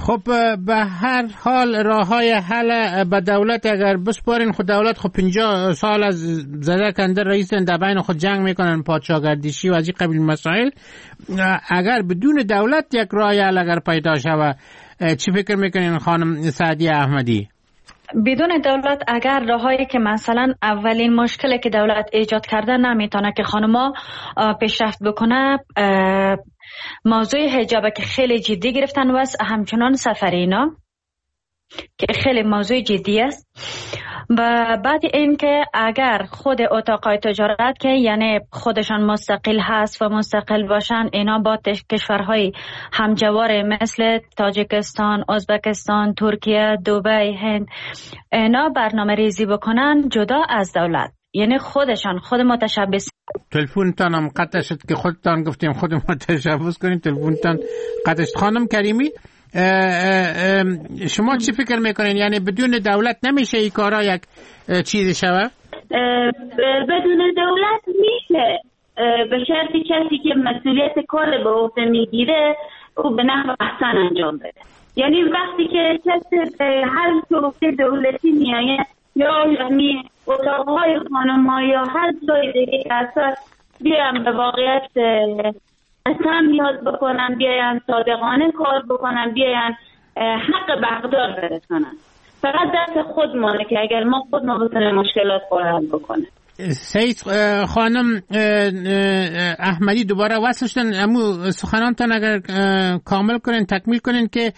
خب به هر حال راه های حل به دولت اگر بسپارین، خود دولت خب 50 سال از زده کنده رئیسن، در بین خود جنگ میکنن، پادشاهگردشی و از این قبیل مسائل. اگر بدون دولت یک راه حل اگر پیدا شود، چی فکر میکنین خانم سعدیه احمدی؟ بدون دولت اگر راهایی که مثلا اولین مشکلی که دولت ایجاد کرده نمیتونه که خانما پیشرفت بکنه، موضوع حجاب که خیلی جدی گرفتن و همچنان سفرینا که خیلی موضوع جدی است. و بعد این که اگر خود اتاقای تجارت که یعنی خودشان مستقل هست و مستقل باشن، اینا با کشورهای همجوار مثل تاجیکستان، ازبکستان، ترکیه، دبی، هند، اینا برنامه ریزی بکنن جدا از دولت، یعنی خودشان خود متشبث. تلفنتان هم قطع شد که خودتان گفتیم خود متشبث کنیم، تلفنتان قطع شد. خانم کریمی شما چی فکر میکنین؟ یعنی بدون دولت نمیشه این کارا یک چیزی شود؟ بدون دولت میشه، به شرطی کسی که مسئولیت کار به عهده میگیره او به نحو احسن انجام بده. یعنی وقتی که کسی به هر شغل دولتی میآید یا یعنی اتاقهای خانم‌ها یا هر جای دیگه که اصلا بیان به واقعیت اصلا نیاز بکنن، بیاین صادقانه کار بکنن، بیاین حق بغداد برسانن. فقط دست خودمانه که اگر ما خودمون بتونیم مشکلات رو حل بکنیم. سعید خانم احمدی دوباره وصل شدن، امو سخنانتان اگر کامل کنین تکمیل کنین که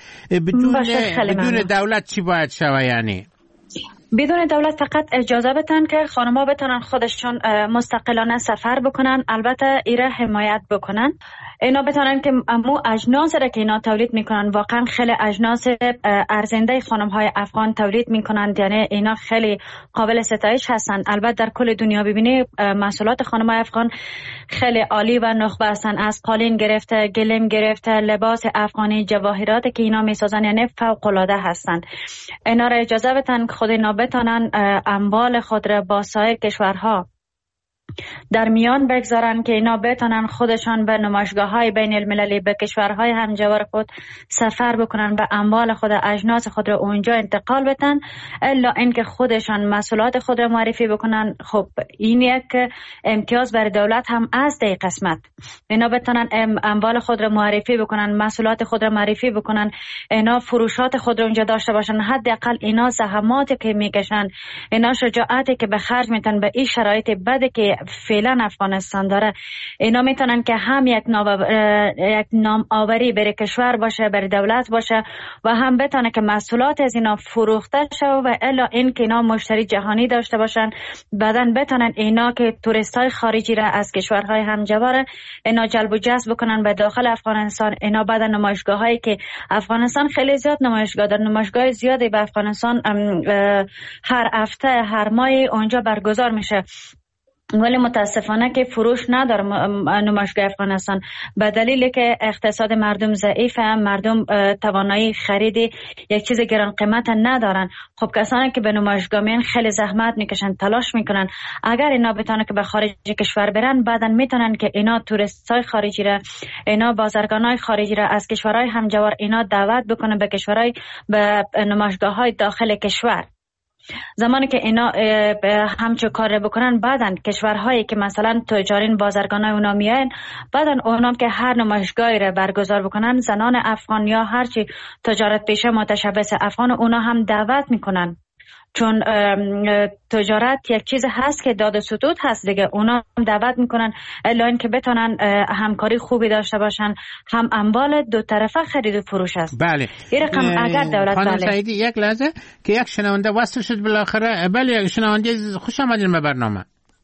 بدون دولت چی باید شود؟ یعنی بدون دولت فقط اجازه بدن که خانم‌ها بتونن خودشون مستقلانه سفر بکنن، البته ایره حمایت بکنن. اینا بتونن که امو اجناس را که اینا تولید میکنن، واقعا خیلی اجناس ارزنده خانم‌های افغان تولید میکنن، یعنی اینا خیلی قابل ستایش هستن. البته در کل دنیا ببینی محصولات خانم‌های افغان خیلی عالی و نخبه هستن، از قالین گرفته، گلیم گرفته، لباس افغانی، جواهرات که اینا میسازن یعنی فوق العاده هستن. اینا را اجازه بدن که خود اینا بتونن اموال خود را با سایر کشورها در میان بگذارن که اینا بتونن خودشان به نمایشگاه‌های بین المللی به کشورهای همجوار خود سفر بکنن و اموال خود، اجناس خود را اونجا انتقال بدن، الا اینکه خودشان محصولات خود را معرفی بکنن. خب این یک امتیاز برای دولت هم از دی قسمت، اینا بتونن اموال خود را معرفی بکنن، محصولات خود را معرفی بکنن، اینا فروشات خود را اونجا داشته باشن. حداقل اینا زحماتی که میکشن، اینا شجاعتی که به خرج میتن به این شرایط بده که فعلا افغانستان داره، اینا میتونن که هم یک نام آوری برای کشور باشه، برای دولت باشه و هم بتونه که محصولات از اینا فروخته شه و الا این که اینا مشتری جهانی داشته باشن. بعدن بتونن اینا که توریستای خارجی را از کشورهای همجوار اینا جلب و جذب بکنن به داخل افغانستان. اینا بعد نمایشگاهایی که افغانستان خیلی زیاد نمایشگاه داره، نمایشگاه زیادی به افغانستان هر هفته هر ماه اونجا برگزار میشه، ولی متاسفانه که فروش نداره نمایشگاه افغانستان به دلیلی که اقتصاد مردم ضعیفه، مردم توانایی خرید یک چیز گران قیمت ندارن. خب کسانی که به نمایشگاه میان خیلی زحمت میکشن، تلاش میکنن. اگر اینا بتونن که به خارج کشور برن، بعدن میتونن که اینا توریستای خارجی را، اینا بازرگانای خارجی را از کشورهای همجوار اینا دعوت بکنن به کشورهای، به نمایشگاه‌های داخل کشور. زمانی که اینا همچون کار بکنن، بعدن کشورهایی که مثلا تجارین بازرگانای اونا میاین، بعدن اونا که هر نمایشگاهی را برگزار بکنن، زنان افغان یا هرچی تجارت پیشه متشبث افغان اونا هم دعوت میکنن، چون تجارت یک چیز هست که داد و ستود هست دیگه. اونا هم دعوت میکنن الا این که بتونن همکاری خوبی داشته باشن، هم اموال دو طرفه خرید و فروش است. بله این رقم اگر دولت خانم سعیدی یک لحظه که یک شنونده وصل شد بالاخره. بله یک شنونده، خوش آمدین به برنامه.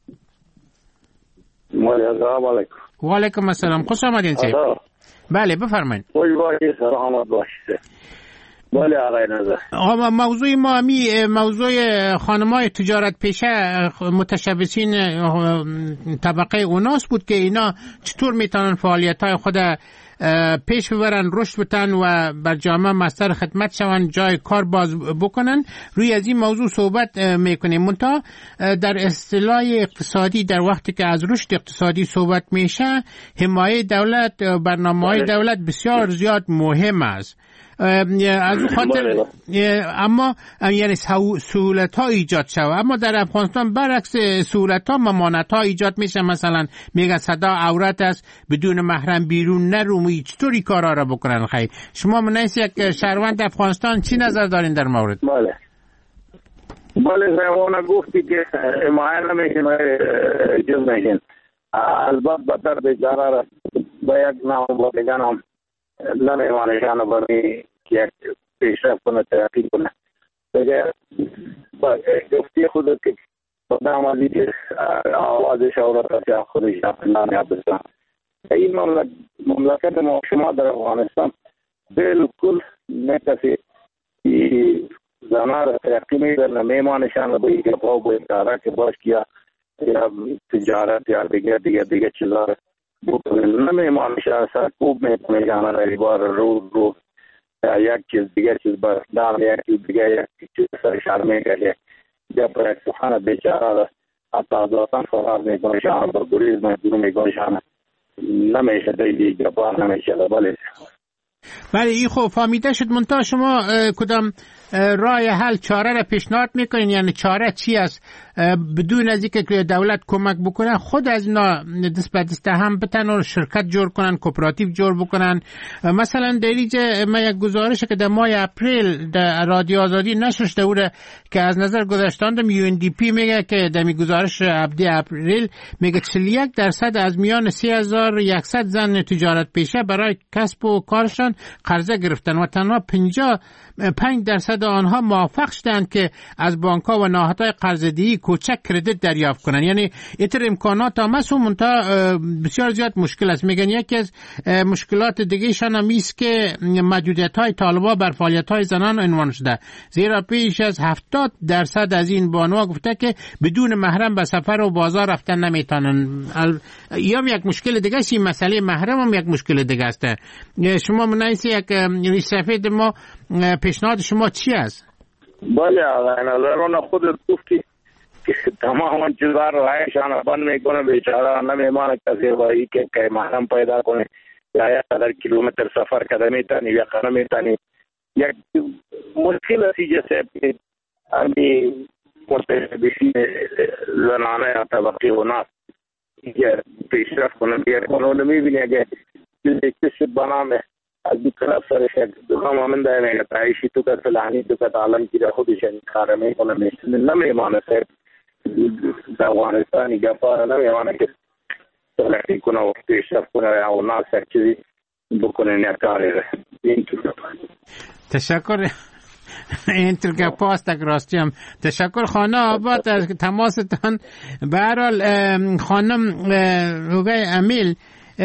السلام علیکم. و علیکم السلام، خوش آمدین سید. بله بفرمایید. خوش باشید، سلامت باشید. بله آقای نظر. موضوع ما موضوع خانمای تجارت پیشه متشبثین طبقه اوناس بود که اینا چطور میتونن فعالیت‌های خود پیش ببرن، رشد بدن و بر جامعه مستر خدمت شون، جای کار باز بکنن. روی از این موضوع صحبت میکنیم. منتها در اصطلاح اقتصادی در وقتی که از رشد اقتصادی صحبت میشه، حمایت دولت، برنامه‌های دولت بسیار زیاد مهم است. از اون خاطر اما یعنی سهولت ها ایجاد شود. اما در افغانستان برعکس سهولت ها ممانعت ها ایجاد میشه. مثلا میگه صدا عورت است، بدون محرم بیرون نرومی، چطوری کارا را بکنن؟ خیلی شما منیس یک شهروند افغانستان چی نظر دارین در مورد؟ بله زمانه گفتی که حمایت نمیشن جز نشین. البته بدر بیچاره را با یک نام با دیگر نام نمیوانشان برمی که پیشرفت کنه، ترقی کنه. دیگه با گفتی خود که بدم علی که آوازش عورت را خودش نمی بسن. این مملکت ما شما در افغانستان بالکل نکسی زنان را ترقی میدن، نمیمانشان را با یک پاو با اداره که باش کیا یا تجارت یا دیگه چیزا را بکنن، نمیمانشان سرکوب میکنه جانا را ایبار رو یک چیز دیگه چیز با دام یک چیز دیگه یک چیز سرشار میگه یا پر یک سخانه بیچاره را حتی دوستان فرار میکنه شان با گریز میکنه شان نمیشه دیگه بار نمیشه. بله این خب فهمیده شد. منتها شما کدام راه حل چاره را پیشنهاد میکنین؟ یعنی چاره چی است بدون از اینکه دولت کمک بکنه خود از اینا دست به دست هم بتن و شرکت جور کنن، کوپراتیو جور بکنن؟ مثلا در اینجا من یک گزارش که در ماه اپریل در رادیو آزادی نشر شده بود که از نظر گذاشتاندم UNDP میگه که در گزارش اپریل میگه 41% از میان 3100 زن تجارت پیشه برای کسب و کارشان قرضه گرفتن و تنها 55% آنها موفق شدند که از بانک‌ها و نهادهای قرضه‌دهی کوچک کردیت دریافت کنند. یعنی اینطور امکانات هم هست و منتها بسیار زیاد مشکل است. میگن یکی از مشکلات دیگه‌شان هم است که محدودیت‌های طالبان بر فعالیت‌های زنان عنوان شده، زیرا پیش از 70% از این بانوها گفته که بدون محرم به سفر و بازار رفتن نمیتونن. یا یک مشکل دیگه است، این مسئله محرم هم یک مشکل دیگه است. شما منیس یک ریسفید ما پیشنهاد شما چی است؟ بله آقا نظران خودت گفتی که تمام چیزها رو هایشان بند میکنه، بیچاره نمیمانه کسی وایی که محرم پیدا کنه یا یک قدر کیلومتر سفر کده میتانی یا قدر میتانی. یک مشکل است جیسے امی متشبسین زنانه یا طبقی و ناس که پیشرفت کنه بیر کنه نمیبینه که کسی بنامه از این طرف سرش دکان آمنده میگه تعیشی تو که فلانی تو که تعلم که خودش کار میکنه نمیمانه سر در افغانستانی گفاره نمیمانه که تلقی کنه و پیشرفت کنه یا ناس یک چیزی بکنه نکاری این تو تشکر. این تلقی پاست اگر راستی هم تشکر خانه آباد از تماستان. به هر حال خانم روگای امیل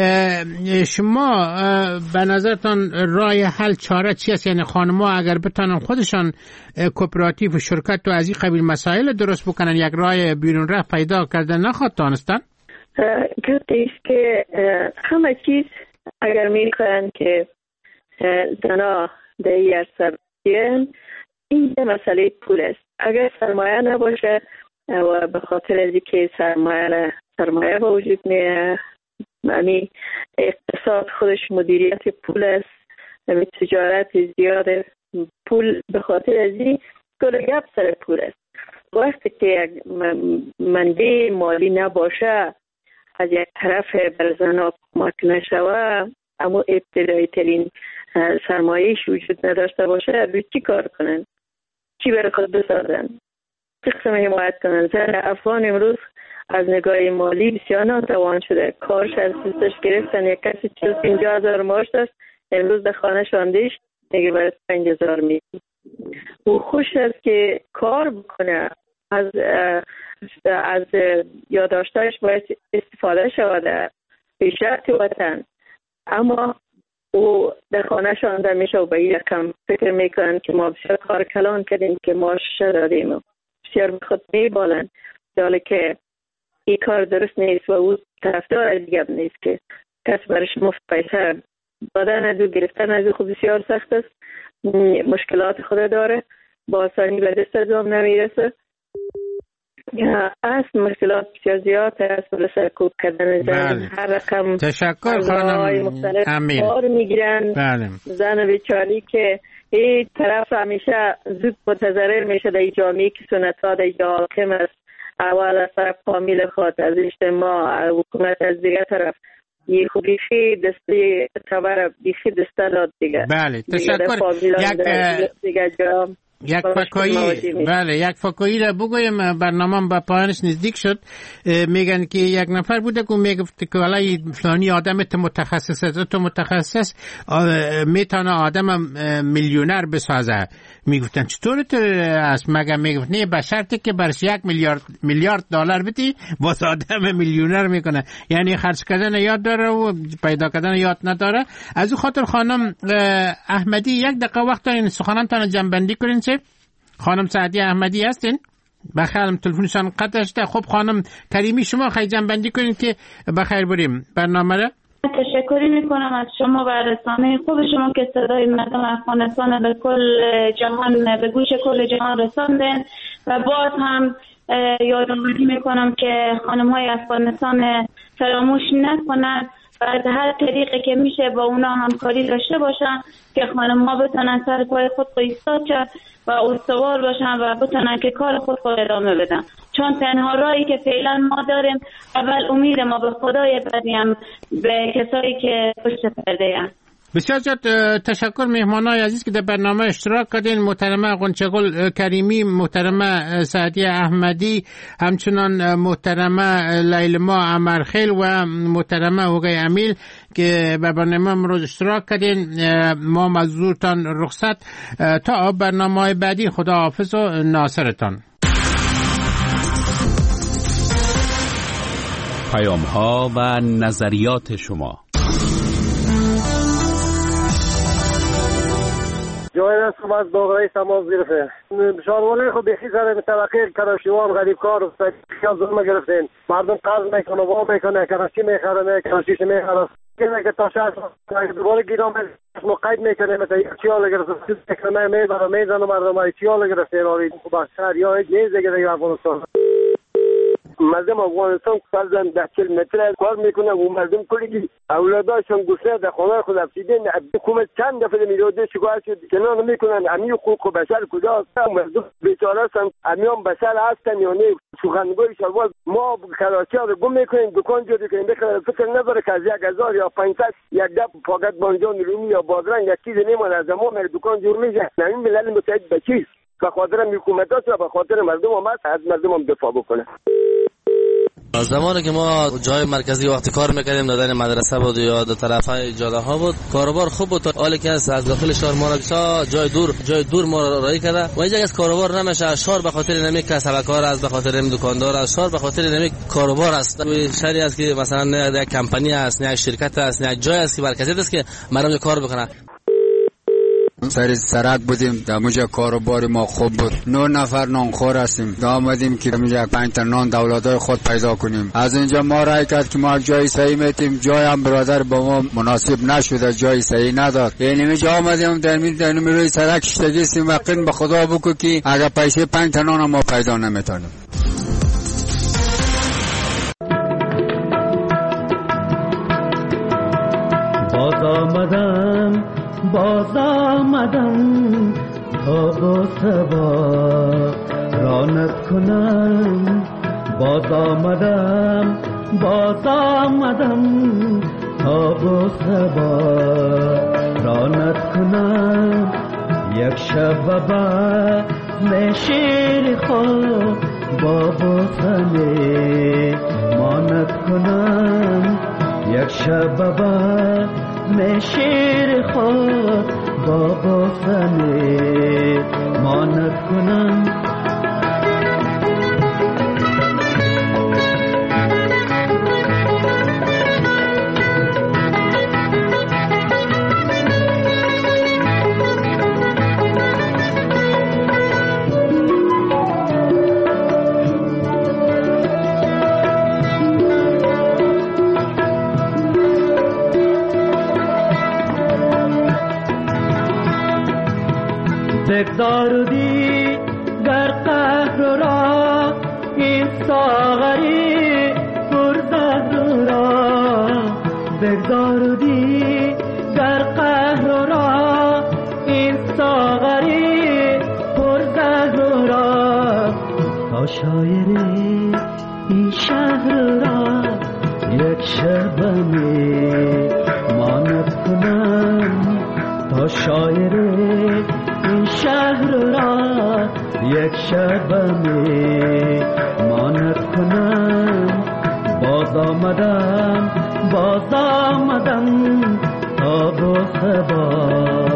شما به نظرتان راه حل چاره چی است؟ یعنی خانم‌ها اگر بتونن خودشان کوپراتیو و شرکت و از این قبیل مسائل درست بکنن یک راه بیرون رفت پیدا کردن نخواهد دانستن؟ گفتیست که همه چیز اگر میکنن که زنا در این عرصه بیان این مسئله پول است. اگر سرمایه نباشه و به خاطر از اینکه سرمایه با وجود میاد یعنی اقتصاد خودش مدیریت پول است، یعنی تجارت زیاده پول به خاطر از این کل گپ سر پول است. وقتی که منبع مالی نباشه از یک طرف بر زنها کمک نشوه اما ابتدایی ترین سرمایه‌اش وجود نداشته باشه به چی کار کنن؟ چی برای خود بسازن؟ چه قسم حمایت کنن؟ زن افغان امروز از نگاه مالی بسیار ناتوان شده. کارش از دستش گرفتن. یک کسی 50,000 معاش داشت امروز در خانه شاندیش دیگه برای 5,000 میدی. او خوش است که کار بکنه، از یادداشتاش باید استفاده شود پیشرفت وطن، اما او در خانه شانده میشه و به این رقم فکر میکنن که ما بسیار کار کلان کردیم که معاش دادیم و بسیار به خود میبالن، حالی که این کار درست نیست و او طرفدار از دیگه نیست که کس برش مفت پیسه دادن از او گرفتن از او خود بسیار سخت است، مشکلات خود داره، با آسانی به دست از هم نمیرسه است مشکلات بسیار زیاد است برای سرکوب کردن زن. هر رقم تشکر خانم امیر کار میگیرن. بله. زن بیچاری که این طرف همیشه زود متضرر میشه در جامعه که سنت‌ها در حاکم است. اول از طرف فامیل خود، از اجتماع، حکومت، از دیگر طرف یه خوبیخی دسته تبر بیخی دسته داد دیگه. بله تشکر. یک فکایی بله یک فکایی را بگویم برنامه با پایانش نزدیک شد. میگن که یک نفر بوده که میگفت که والله فلانی آدم تو متخصص میتونه آدم میلیونر بسازه. میگفتن چطور است؟ مگه میگفت نه به شرطی که برش 1 میلیارد دلار بدی واسه آدم میلیونر میکنه. یعنی خرج کردن یاد داره و پیدا کردن یاد نداره. از اون خاطر خانم احمدی یک دقیقه وقت دارین سخنانتان جمع بندی کنین. خانم سعدی احمدی هستین؟ بخیر تلفنشان قطع شده. خب خانم کریمی شما خیلی جمع بندی کنین که بخیر بریم برنامه را. تشکری میکنم از شما و رسانه خوب شما که صدای مردم افغانستان به کل جهان، به گوش کل جهان رساندن و باز هم یادآوری میکنم که خانم های افغانستان فراموش نکنند و از هر طریقی که میشه با اونا همکاری داشته باشن که خانم ها بتونن سر پای خود ایستاد و استوار باشن و بتونن که کار خود ادامه بدن. چون تنها راهی که فعلا ما داریم اول امید ما به خدای، بعدیم به کسایی که پشت پرده هستند. بسیار زیاد تشکر مهمانای عزیز که در برنامه اشتراک کردین. محترمه غنچه‌گل کریمی، محترمه سعدی احمدی، همچنان محترمه لیلما امرخیل و محترمه هوگی امیل که به برنامه امروز اشتراک کردین. ما مزورتان رخصت تا برنامه بعدی. خدا حافظ و ناصرتان. پیام‌ها و نظریات شما. جای هستم از باقرای سماز گرفته شاروانه خب بخی سر طبقه کراشیوان غریب کار و خیال ظلم گرفتین. مردم قرض میکنه وا میکنه کراشی میخرنه کراشیش میخره که تا شهر دوباره گیرام مقید میکنه مثلا یک چیال گرفته میکنه میبره میزنه مردم های چیال گرفتین. آری خوب از شهر یا هیچ نیز دیگه دیگه افغانستان مردم افغانستان فرزن 10 متر کار میکنه و مردم کلی اولاداشون گسته در خانه خود افسیدین. حکومت چند دفعه میراده شکایت شد کنار میکنن. امی حقوق بشر کجاست؟ مردم بیچاره هستن، امیان بشر هستن یا نه؟ سخنگوی شلوار ما کراچی رو گم میکنیم، دکان جوری کنیم، فکر نداره که از 1000 یا 500 یک دب فقط بانجان رومی یا بادرنگ یک چیز نمیمونه از ما میره دکان جور میشه. نمی ملل متحد به چیز؟ به خاطر حکومت و به خاطر مردم هم از مردم هم دفاع بکنه. از زمانی که ما جای مرکزی وقتی کار میکردیم دادن مدرسه بود یا دو طرفای جاده ها بود، کاروبار خوب بود. حالی که از داخل شهر ما جای دور ما را رای کرده و اینجا از کاروبار نمیشه. شهر به خاطر نمی کسبکار است، به خاطر نمی دکاندار است، شهر به خاطر نمی کاروبار است. شهری است که مثلا نه یک کمپانی است، نه یک شرکت است، نه جای است که مرکزی است که مردم کار بکنه. سر سرک بودیم در اونجا کاروبار ما خوب بود. 9 نفر نانخور هستیم. آمدیم که اونجا 5 تا نان دولتای خود پیدا کنیم. از اینجا ما رای کرد که ما جای صحیح میتیم، جای هم برادر با ما مناسب نشده، جای صحیح نداد. یعنی اینجا آمدیم در روی سرک شتگیستیم و قن به خدا بگو که اگر پیسه 5 تا نان ما پیدا نمیتونیم. باز آمدم تا با سبا رانت کنم. باز آمدم تا با سبا رانت کنم. یک شب با شیر خود با بوسنه مانت کنم. یک شب با شیر خود با بوسنه مانت کنم. بگذار دی در قهر را این ساغری پرزهر را بگذاردی در قهر را، این ساغری پرزهر را، تا شاعری این شهر را یک شبمی ماند کنم، تا شاعری این شهر را یک شبمی ماند کنم. باز آمدم تا با صبا